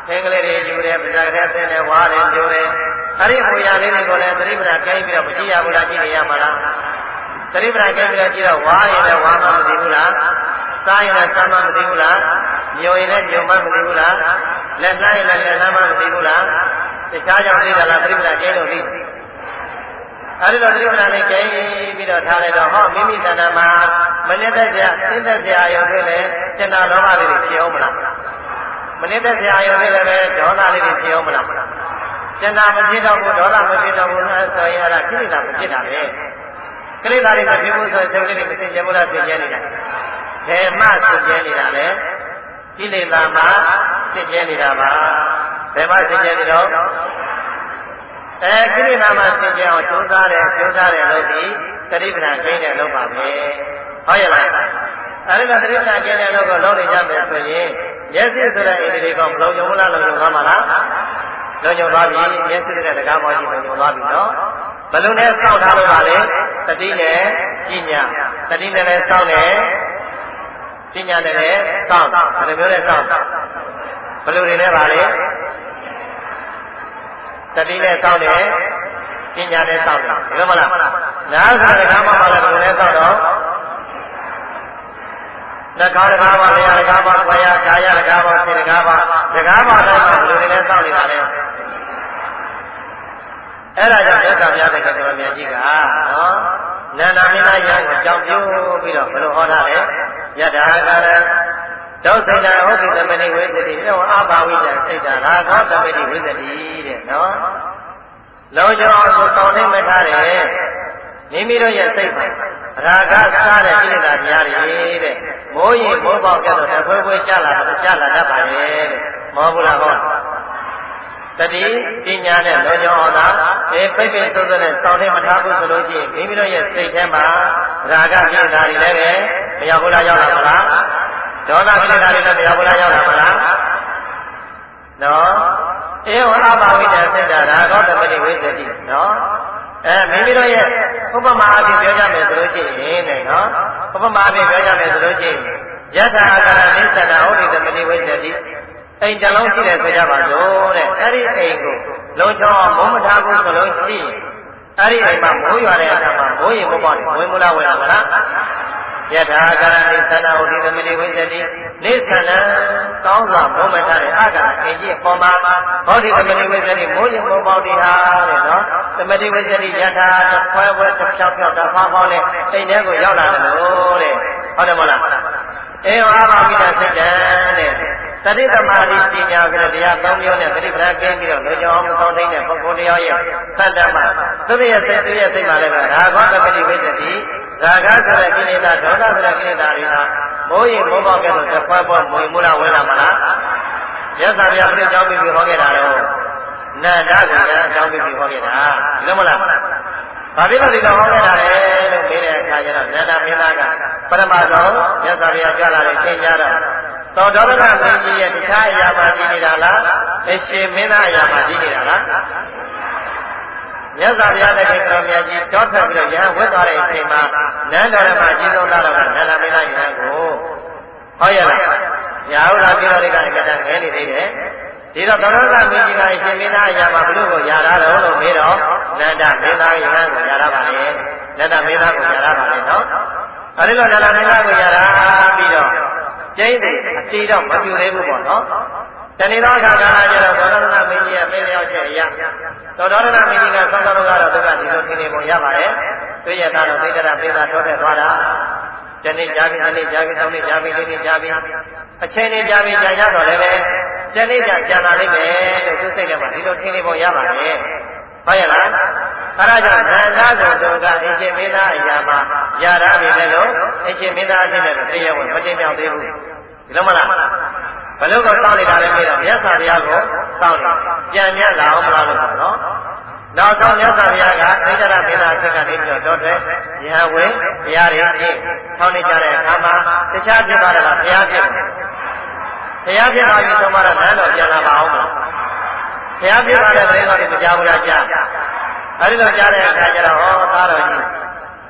သင်္ကလေးတွေယူတယ်ပဇာကတဲ့ဆင်းတယ်ဝါတယ်ကျိုးတယ်အဲ့ဒီမူရလေးတွေကိုလည်းသတိပ္ပံကိုင်းပြီးတော့မကြည့်ရဘူးလားကြည့်နေရမှာလားသတိပ္ပံကိုင်းပြီးတော့ကြည့်တော့ဝါရင်လည်းဝါမှမသိဘူးလားစားရင်လည်းစားမှမသိဘူးလားညိုရင်လည်းညိုမှမသိဘူးလားလက်နှိုင်းရင်လည်းလက်နှမ်းမှမသိဘူးလားတခြားကြောင့်သိတာလားသတိပ္ပံကိုင်းလို့သိအဲဒီတော့သတိပ္ပံနဲ့ကျင်းပြီးတော့ထားလိုက်တော့ဟောမိမိတဏ္ဍာမှာမနစ်သက်စရာသိသက်စရာရုံတွေလည်းစေတနာလောဘလေးတွေဖြစ်အောင်မလားမနစ်သက်စရာရုံတွေလည်းပဲဒေါသလေးတွေဖြစ်အောင်မလားစေတနာမဖြစ်တော့ဘူးဒေါသမဖြစ်တော့ဘူးဆိုရင်အဲ့ဒါကိလေသာမဖြစ်တာပဲကိလေသာတွေမဖြစ်ဘူးဆိုရင်စိတ်လေးတွေမသိကြဘူးလားသိကျဲနေတာဘယ်မှသိကျဲနေတာလဲကိလေသာမှသိကျဲနေတာပါဘယ်မှသိကျဲနေတော့အဲကိလေသာမှသိကျဲအောင်ကြိုးစားတယ်ကြိုးစားတယ်လို့ဒီသတိပဋ္ဌာန်ကျင်းတယ်လို့ပါပဲဟုတ်ရဲ့လားအဲဒီလိုသတိပဋ္ဌာန်ကျင်းတယ်လို့ကိုလုံးနေကြမယ်ဆိုရင်မျက်စိဆိုတဲ့အိန္ဒိတွေကမလုံးကြဘူးလားလုံးကြသွားမှာလားလုံးကြသွားပြီမျက်စိတဲ့တကားပေါ်ကြီးလုံးကြသွားပြီနော်ဘယ်လိုနဲ့စောင့်ထားလို့ပါလဲသတိနဲ့ပညာသတိနဲ့လည်းစောင့်တယ်ပညာနဲ့လည်းစောင့်ဘယ်လိုမျိုးလဲစောင့်ဘယ်လိုတွေနဲ့ပါလဲသတိနဲ့စောင့်တယ်ပညာနဲ့စောင့်တယ်ဒီလိုမလားနားဆိုတဲ့ကားမှာပါလဲဘယ်လိုလဲစောင့်တော့နှာခေါင်းတကားပါလျှာတကားပါခွာရကာယတကားပါစိတ်တကားပါတကားပါတော့ဘယ်လိုတွေလဲစောင့်နေတာလဲအဲ့ဒါကြောင့်သက်သာများတဲ့ကတော်မြတ်ကြီးကနော်နန္ဒမင်းသားရကိုကြောင်းပြိုးပြီးတော့ဘယ်လိုဟောတာလဲယထာကာရဒုစိတ်တာဟုတ်ပြီသမဏိဝိသတိမြောအာဘာဝိတံစိတ်တာရာဂောသမဏိဝိသတိတဲ့နော်လောကျော်အောင်ကိုတောင်းနေမထားတယ်မိမိတို့ရဲ့စိတ်မှာရာဂစားတဲ့ကိလေသာတရားတွေတဲ့မိုးရင်မိုးပေါက်ကြတော့တဖွဲဖွဲကြလာတော့ကြလာတတ်ပါရဲ့တဲ့မဟုတ်ဘူးလားဟောတတိပညာနဲ့လောကျော်အောင်သာအဲပိတ်ပိတ်ဆိုးဆိုးနဲ့စောင့်နေမထားဘူးဆိုလို့ရှိရင်မိမိတို့ရဲ့စိတ်ထဲမှာရာဂကိလေသာတွေလည်းပဲမရောက်ဘူးလားရောက်လာမလားဒေါသကိလေသာတွေလည်းမရောက်ဘူးလားရောက်လာမလားနော်အေဝအဘာဝိတ္တစိတ်တာရာဂောသမတိဝိသတိနော်အဲမိမိတို့ရဲ့ဥပမာအဖြစ်ပြောကြမယ်ဆိုလို့ရှိရင်တဲ့နော်ဥပမာအဖြစ်ပြောကြမယ်ဆိုလို့ရှိရင်ယထာအာကာရနိစ္စနာဟုတ်ဒီသမတိဝိသတိအိမ်တလုံးရှိတယ်ဆိုကြပါစို့တဲ့အဲ့ဒီအိမ်ကိုလုံချောင်းမုံမထားဘူးဆိုလို့ရှိရင်အဲ့ဒီအိမ်မှာမိုးရွာတဲ့အခါမှာမိုးရင်မိုးပေါက်တယ်ဝင်မလားဝင်ရမလားယထာအာကာရနိစ္စနာဟုတ်ဒီသမတိဝိသတိနိစ္စနာကောင်းစွာမုံမထားတဲ့အာကာရအင်ကြီးအပေါ်မှာဟောဒီသမတိဝိသတိမိုးရင်မိုးပေါက်တယ်ဟာတဲ့နော်သမတိဝိသတိယထာခွဲခွဲတစ်ဖြောက်ဖြောက်တစ်ဖောင်းဖောင်းနဲ့အိမ်ထဲကိုရောက်လာတယ်လို့တဲ့ဟုတ်တယ်မလားအေဝအာဘာဝိတ္တစိတ်တံတဲ့သတိသမာဓိပညာဆိုတဲ့တရားသုံးမျိုးနဲ့ပရိပဒါကင်းပြီးတော့လူကြောင့်မဆောင်တဲ့ပုဂ္ဂိုလ်တရားရဲ့သတ္တမသူ့ရဲ့စိတ်သူ့ရဲ့စိတ်မှာလည်းပဲရာဂောသမတိဝိတ္တိရာဂဆိုတဲ့ကိလေသာဒေါသဆိုတဲ့ကိလေသာတွေဟာမိုးရင်မိုးပေါက်ကဲ့သို့တစ်ခွက်ပေါ်မွေမူလာဝင်လာမလားမြတ်စွာဘုရားပြည့်ကြောင်းပြီးဟောခဲ့တာတော့နန္ဒကလည်းအကြောင်းပြီးဟောခဲ့တာဒီလိုမလားဘာဖြစ်လို့ဒီလိုဟောခဲ့တာလဲလို့မေးတဲ့အခါကျတော့နန္ဒမင်းသားကပရမသောမြတ်စွာဘုရားကြားလာတဲ့သင်ကြားတော့သောဒေါရကမင်းကြီးရဲ့တခြားအရာမှကြည့်နေတာလားအရှင်မင်းသားအရာမှကြည့်နေတာလားမြတ်စွာဘုရားနဲ့တော်မြတ်ကြီးတောထွက်ပြီးတော့ရဟန်းဝတ်သွားတဲ့အချိန်မှာနန်းတော်ရဲ့မှာကြီးဆုံးသားတော်ကနန္ဒမင်းသားယဟန်ကိုဟောရလားရာဟုလာပြည်တော်တွေကအကတန်ငဲနေသေးတယ်ဒီတော့သောရကမင်းကြီးကအရှင်မင်းသားအရာမှဘလို့ကိုယာရတော့လို့မေးတော့နန္ဒမင်းသားယဟန်ကိုယာရပါလေနန္ဒမင်းသားကိုယာရပါလေနော်အဲဒီလိုနန္ဒမင်းသားကိုယာရပြီးတော့ကျင်းတယ်အတီတော့မပြူသေးဘူးပေါ့နော်တဏှိသောအခါကာလကျတော့သောတော်ရမင်းကြီးရဲ့မင်းလျောက်ချက်အရာသောတော်ရမင်းကြီးကဆောင်းတော်ကတော့သူကဒီလိုထင်နေပုံရပါတယ်သူရဲ့သားတော်သိတ္တရပိသာထောတဲ့သွားတာတနေ့ကြာပြီတနေ့ကြာပြီသုံးနေ့ကြာပြီလေးနေ့ကြာပြီအချိန်နေ့ကြာပြီကြာရတော့လည်းပဲတနေ့ကြာကြာလာလိမ့်မယ်လို့သူစိတ်ထဲမှာဒီလိုထင်နေပုံရပါတယ်ဟုတ်ရဲ့လားအဲဒါကြောင့်နန္ဒဆိုသူကအရှင်မင်းသားအရာမှာယာရပြီလေလို့အရှင်မင်းသားအဖြစ်နဲ့တရားဝင်မတင်မြောက်သေးဘူးဒီလိုမလားဘယ်လိုကောစောင့်နေတာလဲမေးတော့မြတ်စွာဘုရားကိုစောင့်နေပြန်မြတ်လာအောင်မလားလို့ဆိုတော့နောက်ဆုံးမြတ်စွာဘုရားကသိကြရမင်းသားအဖြစ်ကနေပြီးတော့တော်တယ်ယဟဝေတရားတွေအဖြစ်ထောင်းနေကြတဲ့အခါမှာတခြားဖြစ်သွားတယ်လားဘုရားဖြစ်တယ်ဘုရားဖြစ်သွားပြီဆိုမှတော့နန်းတော်ပြန်လာပါအောင်မလားဘုရားဖြစ်သွားတဲ့ဘယ်လိုလဲမကြောက်ဘူးလားကြားအဲဒီလိုကြားတဲ့အခါကျတော့ဟောသားတော်ကြီး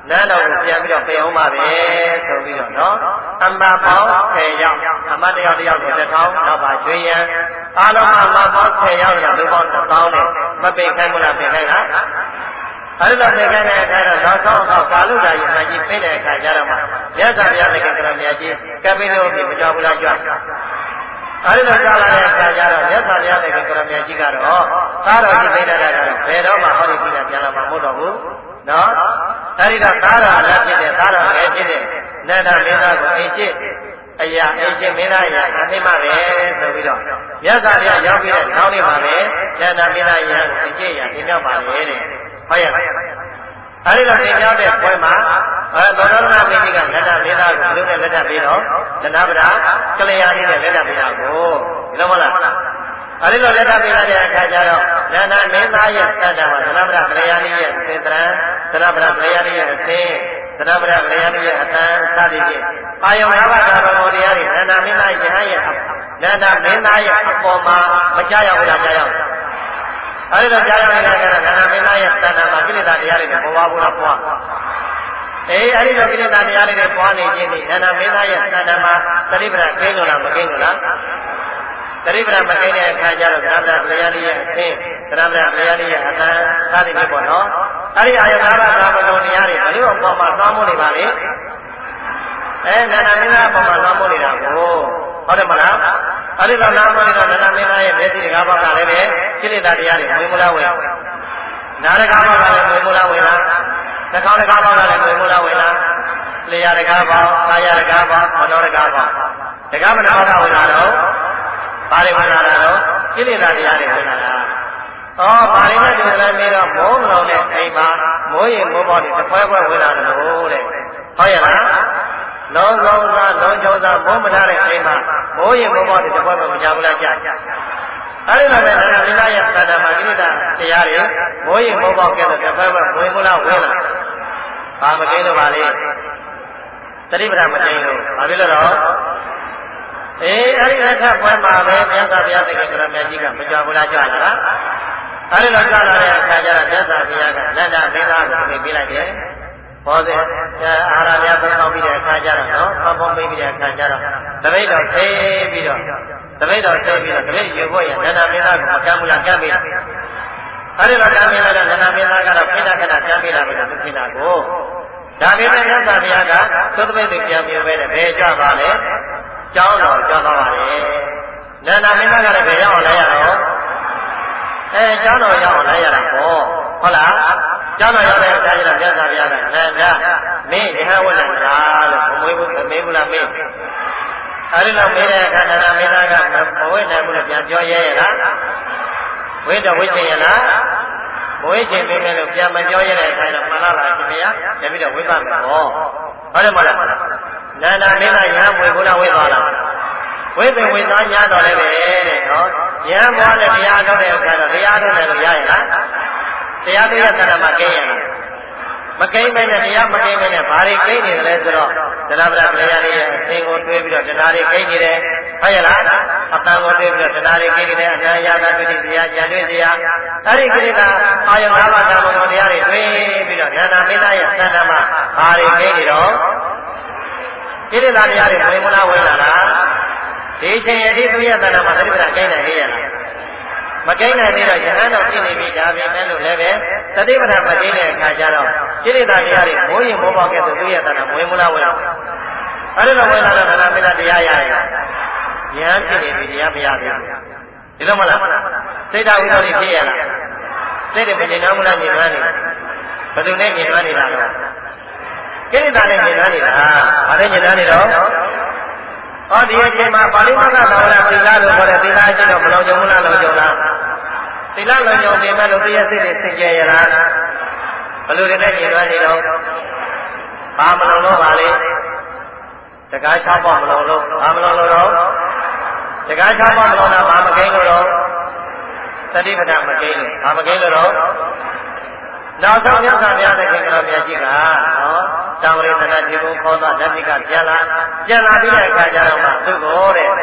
နန်းတော်ကိုပြန်ပြီးတော့ပြင်အောင်ပါပဲဆိုပြီးတော့နော်အမတ်ပေါင်းဆယ်ယောက်အမတ်တယောက်တယောက်ကိုတစ်ထောင်နောက်ပါကျွေးရန်အားလုံးအမတ်ပေါင်းဆယ်ယောက်တော့လူပေါင်းတစ်သောင်းနဲ့မပင်ခိုင်းဘူးလားပင်ခိုင်းလားအဲ့လိုပင်ခိုင်းတဲ့အခါတော့နောက်ဆုံးတော့ကာလုဒ္ဒရာမကြီးပြင်တဲ့အခါကျတော့မှမြတ်စွာဘုရားသခင်ကရမြတ်ကြီးကပိလို့ပြီမကြောက်ဘူးလားကြွအဲဒီလိုကြားလာတဲ့အခါကျတော့မြတ်စွာဘုရားသခင်ကရမြတ်ကြီးကတော့သားတော်ကြီးသိတဲ့ကတော့ဘယ်တော့မှဟောဒီကြီးကပြန်လာမှာမဟုတ်တော့ဘူးနော်အဲဒီတော့သားတော်လည်းဖြစ်တဲ့သားတော်လည်းဖြစ်တဲ့နန္ဒမင်းသားကိုအိမ်ကျစ်အရာအိမ်ကျစ်မင်းသားအရာအသိမှပဲဆိုပြီးတော့မြတ်စွာဘုရားရောက်ပြီးတဲ့နောက်နေ့မှာပဲနန္ဒမင်းသားအရာကိုအိမ်ကျစ်အရာသင်မြောက်ပါလေတဲ့ဟုတ်ရဲ့အဲဒီတော့သင်မြောက်တဲ့ပွဲမှာအဲသောတော်ရမင်းကြီးကနန္ဒမင်းသားကိုဘယ်လိုနဲ့လက်ထပ်ပြီးတော့သနဗရာကလျာဏီနဲ့လက်ထပ်ပြီးတာကိုဒီလိုမလားအဲဒီလိုလက်ထပ်ပြီးတဲ့အခါကျတော့နန္ဒမင်းသားရဲ့သတ္တမှာသနဗရာကလျာဏီရဲ့စေတရံသနဗရာကလျာဏီရဲ့အသိသနဗရာကလျာဏီရဲ့အတန်စသည်ဖြင့်အာယုံ၅ပါးသာဘောတရားတွေနန္ဒမင်းသားယဟန်ရဲ့နန္ဒမင်းသားရဲ့အပေါ်မှာမကြောက်ရဘူးလားကြောက်ရအောင်အဲဒီတော့ကြားရတဲ့အခါကျတော့နန္ဒမင်းသားရဲ့တဏ္ဍာမှာကိလေသာတရားတွေပေါ်ပါဘူးလားပွားအေးအဲဒီတော့ကိလေသာတရားတွေပွားနေခြင်းဒီနန္ဒမင်းသားရဲ့တဏ္ဍာမှာသတိပ္ပံကိန်းလို့လားမကိန်းလို့လားသတိပ္ပံမကိန်းတဲ့အခါကျတော့သရမရလျာဏီရဲ့အသင်းသရမရလျာဏီရဲ့အတန်စသည်ဖြင့်ပေါ့နော်အဲဒီအာယုံ၅ပါးသာမလုံးတရားတွေဘယ်လိုအပေါ်မှာသွားမို့နေပါလဲအဲနန္ဒမင်းသားအပေါ်မှာသွားမို့နေတာကိုဟုတ်တယ်မလားအဲဒီတော့နာမည်ကနန္ဒမင်းသားရဲ့မျက်စိတကားဘောက်ကလည်းပဲကိလေသာတရားတွေဝင်မလားဝင်နာရကားဘောက်ကလည်းဝင်မလားဝင်လားသကောင်းတကားဘောက်ကလည်းဝင်မလားဝင်လားလျာတကားဘောကာယတကားဘောမနောတကားဘောတကားမနောကဝင်လာတော့ဘာတွေဝင်လာတော့ကိလေသာတရားတွေဝင်လာတာဩဘာတွေနဲ့ဒီလိုမျိုးတော့မိုးမလုံးတဲ့အိမ်မှာမိုးရင်မိုးပေါက်တွေတစ်ဖွဲဖွဲဝင်လာတယ်လို့တဲ့ဟုတ်ရဲ့လားလုံးလုံးသားလုံးကျုံသားမိုးမထားတဲ့အိမ်မှာမိုးရင်မိုးပေါက်တွေတစ်ဖွဲဖွဲမကြဘူးလားကြာအဲဒီလိုပဲနန္ဒမင်းသားရဲ့သတ္တမှာကိလေသာတရားတွေမိုးရင်မိုးပေါက်ကဲတော့တစ်ဖွဲဖွဲဝင်မလားဝင်လားဘာမကိန်းတော့ပါလေသတိပ္ပံမကိန်းလို့ဘာဖြစ်လို့တော့အေးအဲ့ဒီလက်ထပ်ပွဲမှာပဲမြတ်စွာဘုရားသခင်ကရမြတ်ကြီးကမကြောက်ဘူးလားကြောက်လားအဲ့ဒီလိုကြောက်လာတဲ့အခါကျတော့မြတ်စွာဘုရားကနန္ဒမင်းသားကိုပြင်ပေးလိုက်တယ်ဟောတဲ့အာဟာရများသုံးဆောင်ပြီးတဲ့အခါကျတော့နော်ပေါင်းပေါင်းပေးပြီးတဲ့အခါကျတော့တပိတ်တော်ဆေးပြီးတော့တပိတ်တော်ဆေးပြီးတော့တပိတ်ရေဖို့ရနန္ဒမင်းသားကိုမကမ်းဘူးလားကမ်းပေးအဲ့ဒီလိုကမ်းပေးလိုက်တော့နန္ဒမင်းသားကတော့ခိဏခဏကမ်းပေးလာပြီလားမခိဏကိုဒါပေမဲ့မြတ်စွာဘုရားကသုတပိတ်ကိုပြန်ပြပဲတဲ့ဘယ်ကြပါလဲကျောင်းတော်ကြောက်သွားပါလေနန္ဒမင်းသားကလည်းဘယ်ရောက်အောင်လဲရတော့အဲကျောင်းတော်ရောက်အောင်လဲရတာပေါ့ဟုတ်လားကျောင်းတော်ရောက်တဲ့အခါကျတော့မြတ်စွာဘုရားကနန္ဒမင်းရဟဝဏလားလို့မွေးဘူးမမေးဘူးလားမေးအဲဒီတော့မေးတဲ့အခါနန္ဒမင်းသားကမဝိနိုင်ဘူးလို့ပြန်ပြောရဲရလားဝိတော့ဝိချင်ရလားမဝိချင်မင်းလည်းလို့ပြန်မပြောရတဲ့အခါကျတော့မှန်လားလားရှင်မရတပြီးတော့ဝိပါမယ်ဟောဟုတ်တယ်မလားနန္ဒမင်းသားရဟန်းဝေဘုရားဝေသွားလားဝိပင်ဝေသားညာတော်လည်းပဲတဲ့နော်ရဟန်းဘွားလည်းတရားထုတ်တဲ့အခါတော့တရားထုတ်တယ်လို့ရရဲ့လားတရားသေးတဲ့သဏ္ဍာန်မှာကိန်းရလားမကိန်းမဲနဲ့တရားမကိန်းမဲနဲ့ဘာတွေကိန်းနေတယ်လဲဆိုတော့သရဗရကလျာဏီရဲ့အသင်ကိုတွေးပြီးတော့တရားတွေကိန်းနေတယ်ဟုတ်ရဲ့လားအတန်ကိုတွေးပြီးတော့တရားတွေကိန်းနေတယ်အနာယာသာတွေ့တရားကြံတွေ့တရားအဲ့ဒီကိလေသာအာယုံ၅ပါးဓမ္မတော်တရားတွေတွေးပြီးတော့ဉာဏမင်းသားရဲ့သဏ္ဍာန်မှာဘာတွေကိန်းနေတော့ကိလေသာတရားတွေဝင်မလားဝင်လာလားဒီချိန်အထိသူရဲ့သဏ္ဍာန်မှာသတိပ္ပံကိန်းနေရလားမကိန်းနိုင်သေးတော့ယဟန်တော်ဖြစ်နေပြီဒါပေမဲ့လို့လည်းပဲသတိပ္ပံမကိန်းတဲ့အခါကျတော့ကိလေသာတရားတွေမိုးရင်မိုးပေါက်ကဲဆိုသူရဲ့သဏ္ဍာန်ဝင်မလားဝင်လားအဲဒီလိုဝင်လာတော့သဏ္ဍာန်မင်းသားတရားရရဲ့ယဟန်ဖြစ်နေပြီတရားမရဘူးဒီလိုမလားစိတ်ဓာတ်ဝိသုဒ္ဓိဖြစ်ရလားစိတ်တွေမနေနိုင်ဘူးလားနေမှန်းနေဘယ်သူနဲ့နေမှန်းနေတာလဲကိလေသာနဲ့နေမှန်းနေတာဘာနဲ့နေမှန်းနေတော့ဟောဒီအချိန်မှာပါဠိမဂ္ဂသာဝရသီလလို့ခေါ်တဲ့သီလအကျင့်တော့မလုံးကြုံဘူးလားလုံးကြုံလားသီလလုံးကြုံနေမဲ့လို့တရားစိတ်တွေစင်ကြယ်ရလားဘယ်လိုတွေနဲ့ညင်သွားနေတော့ဘာမလုံးလို့ပါလေတကား၆ပါးမလုံးလို့ဘာမလုံးလို့တော့တကား၆ပါးမလုံးတာဘာမကိန်းလို့တော့သတိပဋ္ဌာန်မကိန်းလို့ဘာမကိန်းလို့တော့နောက်ဆုံးမြတ်စွာဘုရားသခင်ကတော်မြတ်ကြီးကနော်တောင်ရိသနာဒီဘုံခေါ်သောဓမ္မိကပြန်လာပြန်လာပြီးတဲ့အခါကျတော့မှသူ့ကိုတဲ့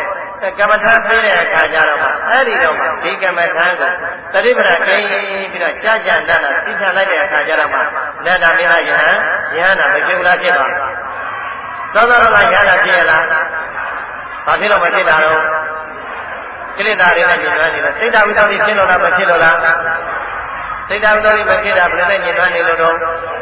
ကမ္မထာပေးတဲ့အခါကျတော့မှအဲ့ဒီတော့မှဒီကမ္မထာကိုသတိပဋ္ဌာန်ကိန်းပြီးတော့ကြာကြာနာနာသိချလိုက်တဲ့အခါကျတော့မှနန္ဒမင်းသားယဟန်ယဟန်နာမဖြစ်ဘူးလားဖြစ်ပါသောသောကယဟန်နာဖြစ်ရလားဘာဖြစ်လို့မဖြစ်တာတော့ကိလေသာတွေနဲ့ညှဉ်းနှွမ်းနေလို့စိတ်ဓာတ်ဝိသုဒ္ဓိဖြစ်လို့လားမဖြစ်လို့လားစိတ်ဓာတ်ဝိသုဒ္ဓိမဖြစ်တာဘယ်နဲ့ညှဉ်းနှွမ်းနေလို့တော့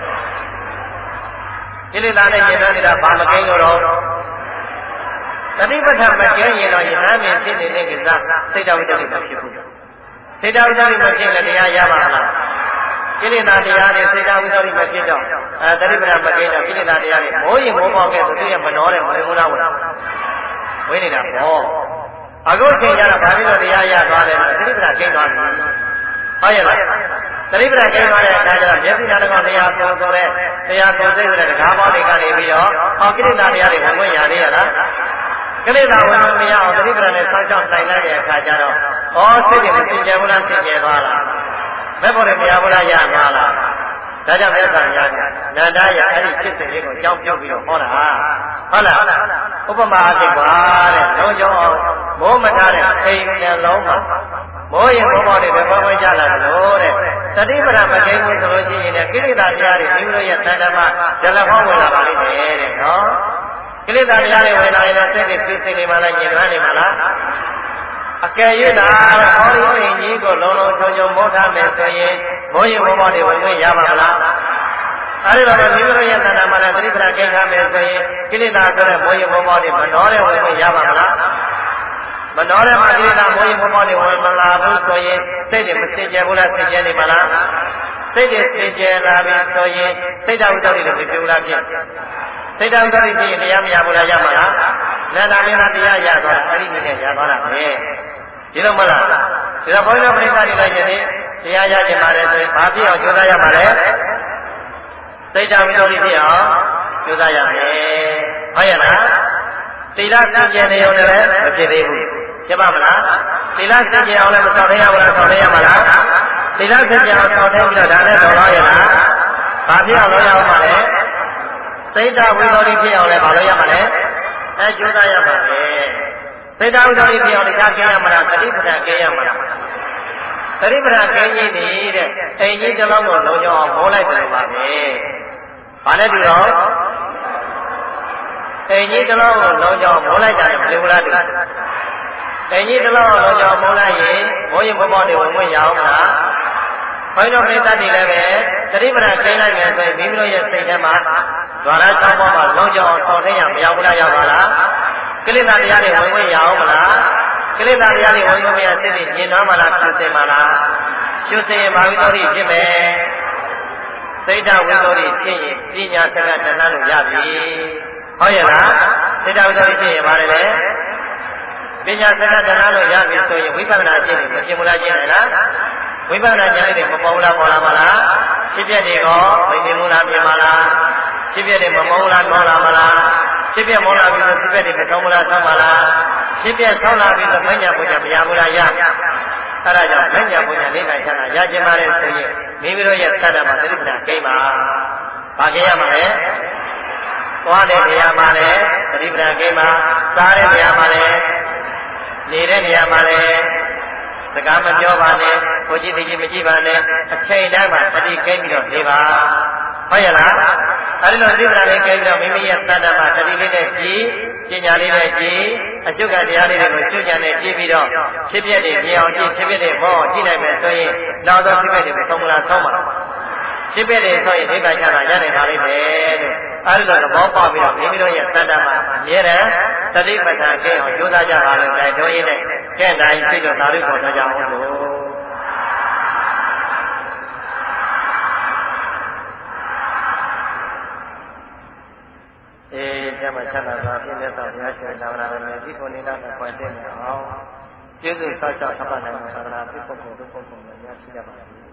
ကိလေသာနဲ့ညှဉ်းနှွမ်းနေတာဘာမကိန်းလို့တော့တတိပဋ္ဌာန်မကျဲရင်တော့ယဟန်မင်းဖြစ်နေတဲ့ကိစ္စစိတ်ဓာတ်ဝိသုဒ္ဓိမဖြစ်ဘူးစိတ်ဓာတ်ဝိသုဒ္ဓိမဖြစ်လည်းတရားရပါလားကိလေသာတရားတွေစိတ်ဓာတ်ဝိသုဒ္ဓိမဖြစ်တော့အဲတတိပဋ္ဌာန်မကျဲတော့ကိလေသာတရားတွေမိုးရင်မိုးပေါက်ခဲ့ဆိုသူရဲ့မနှောတဲ့မဝင်ဘူးလားဝင်ဝင်နေတာပေါ့အခုချိန်ကျတော့ဘာဖြစ်လို့တရားရသွားလဲဆိုတတိပဋ္ဌာန်ကျင်းသွားပြီဟုတ်ရဲ့လားတတိပဋ္ဌာန်ကျင်းသွားတဲ့အခါကျတော့မျက်စိနာတကောင်တရားဆိုဆိုတဲ့တရားဆိုစိတ်တဲ့တကားပေါင်းတွေကနေပြီးတော့ဟောကိလေသာတရားတွေဝင်ဝင်ရသေးရလားကိလေသာဝင်ဝင်မရအောင်တတိပဋ္ဌာန်နဲ့ဆောင်းချောင်းတိုင်လိုက်တဲ့အခါကျတော့ဩစိတ်တွေမစင်ကြယ်ဘူးလားစင်ကြယ်သွားလားမဲ့ဖို့တွေမရဘူးလားရသွားလားဒါကြောင့်မြတ်စွာဘုရားနန္ဒာယအဲ့ဒီဖြစ်စဉ်လေးကိုကြောင်းပြုတ်ပြီးတော့ဟောတာဟုတ်လားဥပမာအဖြစ်ပါတဲ့လုံးကျောင်းအောင်မိုးမထားတဲ့အိမ်နှလုံးမှာမိုးရင်ဘောဘောတွေဘယ်ဘဝကြလာလို့တဲ့တတိပဋ္ဌာန်မကိန်းဘူးဆိုလို့ရှိရင်လည်းကိလေသာတရားတွေမိမိတို့ရဲ့တဏ္ဍမှာဇလဟောဝင်လာပါလိမ့်မယ်တဲ့နော်ကိလေသာတရားတွေဝင်လာရင်စိတ်တွေဖြစ်စိတ်တွေမှလည်းညင်နှွမ်းနေမှာလားအကယ်၍သာဟောဒီအိမ်ကြီးကိုလုံးလုံးချုံချုံမိုးထားမယ်ဆိုရင်မိုးရင်ဘောဘောတွေဝင်ဝင်ရပါမလားအဲဒီတော့မိမိတို့ရဲ့တဏ္ဍမှာလည်းသတိပဋ္ဌာန်ကိန်းထားမယ်ဆိုရင်ကိလေသာဆိုတဲ့မိုးရင်ဘောဘောတွေမနှောတဲ့ဝင်ဝင်ရပါမလားမနှောတဲ့မှာကိလေသာမိုးရင်ဘောဘောတွေဝင်မလာဘူးဆိုရင်စိတ်တွေမစင်ကြယ်ဘူးလားစင်ကြယ်နေပါလားစိတ်တွေစင်ကြယ်လာပြီဆိုရင်စိတ်ဓာတ်ဝိတ္တုတွေမပြူလားဖြစ်စိတ်ဓာတ်ဝိတ္တုတွေဖြစ်ရင်တရားမရဘူးလားရမှာလားနန္ဒမင်းသားတရားရသွားတာအဲ့ဒီနည်းနဲ့ရသွားတာပဲဒီလိုမလားဒီတော့ဘုန်းကြီးတို့ပြိဿတွေလိုက်ရင်တရားရခြင်းပါတယ်ဆိုရင်ဘာဖြစ်အောင်ကြိုးစားရမှာလဲစိတ်ဓာတ်ဝိတ္တုတွေဖြစ်အောင်ကြိုးစားရမယ်ဟုတ်ရဲ့လားသီလစင်ကြယ်နေုံနဲ့လည်းမဖြစ်သေးဘူးဖြစ်ပါမလားသီလစင်ကြယ်အောင်လည်းမဆောင်ရဘူးလားဆောင်ရမှာလားသီလစင်ကြယ်အောင်ဆောင်တဲ့ပြီးတော့ဒါနဲ့တော်တော့ရလားဘာဖြစ်အောင်လုပ်ရအောင်ပါလဲစိတ်ဓာတ်ဝိတ္တုတွေဖြစ်အောင်လည်းမလုပ်ရမှာလဲအဲကြိုးစားရပါမယ်စိတ်ဓာတ်ဝိတ္တုတွေဖြစ်အောင်တရားကျင့်ရမှာလားသတိပဋ္ဌာန်ကျင့်ရမှာလားသတိပဋ္ဌာန်ကျင့်ရည်နေတဲ့အိမ်ကြီးတစ်လုံးကိုလုံးကြောင်းအောင်မိုးလိုက်တယ်ပါပဲဘာလဲဒီတော့အိမ်ကြီးတစ်လုံးကိုလုံးကြောင်းမိုးလိုက်တာမလို့လားဒီအိမ်ကြီးတစ်လုံးကိုလုံးကြောင်းမိုးလိုက်ရင်မိုးရင်ဘောပေါတွေဝင်ဝင်ရအောင်လားဘုန်းတော်ပြိဿတွေလည်းပဲသတိပဋ္ဌာန်ကျင့်လိုက်မယ်ဆိုရင်မိမိတို့ရဲ့စိတ်ထဲမှာဒွါရ၆ပါးမှာလုံးကြောင်းအောင်ဆောင်သိရမရောက်ဘူးလားရောက်ပါလားကိလေသာတရားတွေဝင်ဝင်ရအောင်မလားကိလေသာတရားတွေဝင်ဝင်မရစိတ်တွေညင်နှွမ်းမလားဖြူစင်မလားဖြူစင်ရင်ဘာဝိတ္တုတွေဖြစ်မယ်စိတ်ဓာတ်ဝိတ္တုတွေဖြစ်ရင်ပညာစကားတဏှာလို့ရပြီဟုတ်ရဲ့လားစိတ်ဓာတ်ဝိတ္တုတွေဖြစ်ရင်ဘာလဲလဲပညာစကားတဏှာလို့ရပြီဆိုရင်ဝိပဿနာကျင့်နေမကျင့်ဘူးလားကျင့်နေလားဝိပဿနာဉာဏ်တွေမပေါ်ဘူးလားပေါ်လာပါလားဖြစ်ပြတဲ့ကောမမြင်ဘူးလားမြင်ပါလားဖြစ်ပြတဲ့မမောလားမောလာမလားဖြစ်ပြမောလာပြီဆိုဖြစ်ပြတဲ့မကောင်းဘူးလားဆောင်းပါလားဖြစ်ပြဆောင်းလာပြီဆိုမညာဘုရားမရဘူးလားရအဲ့ဒါကြောင့်မညာဘုရားလေးနိုင်ချမ်းသာရခြင်းပါလေဆိုရင်မိမိတို့ရဲ့သတ္တမှာသတိပဋ္ဌာန်ကိန်းပါဘာကြရမှာလဲသွားတဲ့နေရာမှာလည်းသတိပဋ္ဌာန်ကိန်းပါစားတဲ့နေရာမှာလည်းနေတဲ့နေရာမှာလည်းစကားမပြောပါနဲ့ကိုကြည့်သိကြည့်မကြည့်ပါနဲ့အချိန်တိုင်းမှာတတိကိန်းပြီးတော့နေပါဟုတ်ရဲ့လားအဲဒီလိုသတိပဋ္ဌာန်လေးကိန်းပြီးတော့မိမိရဲ့သတ္တမှာတတိလေးနဲ့ကြည်ပညာလေးနဲ့ကြည်အရှုကတရားလေးတွေကိုကျွတ်ကြံနဲ့ကြည့်ပြီးတော့ဖြစ်ပြတဲ့မြင်အောင်ကြည့်ဖြစ်ပြတဲ့ဘောကြည့်နိုင်မယ်ဆိုရင်နောက်သောဖြစ်ပြတဲ့သုံးမလားသုံးပါဖြစ်ပြတဲ့ဆိုရင်ဒိဗ္ဗာချတာရနိုင်ပါလိမ့်မယ်လို့အဲဒီလိုသဘောပေါက်ပြီးတော့မိမိတို့ရဲ့သတ္တမှာအမြဲတမ်းတတိပဋ္ဌာန်ကိန်းအောင်ကြိုးစားကြပါလို့တိုက်တွန်းရင်းနဲ့ကဲ့တိုင်းသိတော့သာဓုခေါ်ကြအောင်လို့အေးကျမချမ်းသာစွာပြည့်တဲ့သောဘုရားရှင်သာဝနာတော်မြတ်ဒီကိုနေတာကိုပွင့်တဲ့အောင်ကျေးဇူးဆောက်ရှောက်သတ်မှတ်နိုင်သောသာသနာပြုပုဂ္ဂိုလ်တို့ပုဂ္ဂိုလ်များရှိကြပါစေ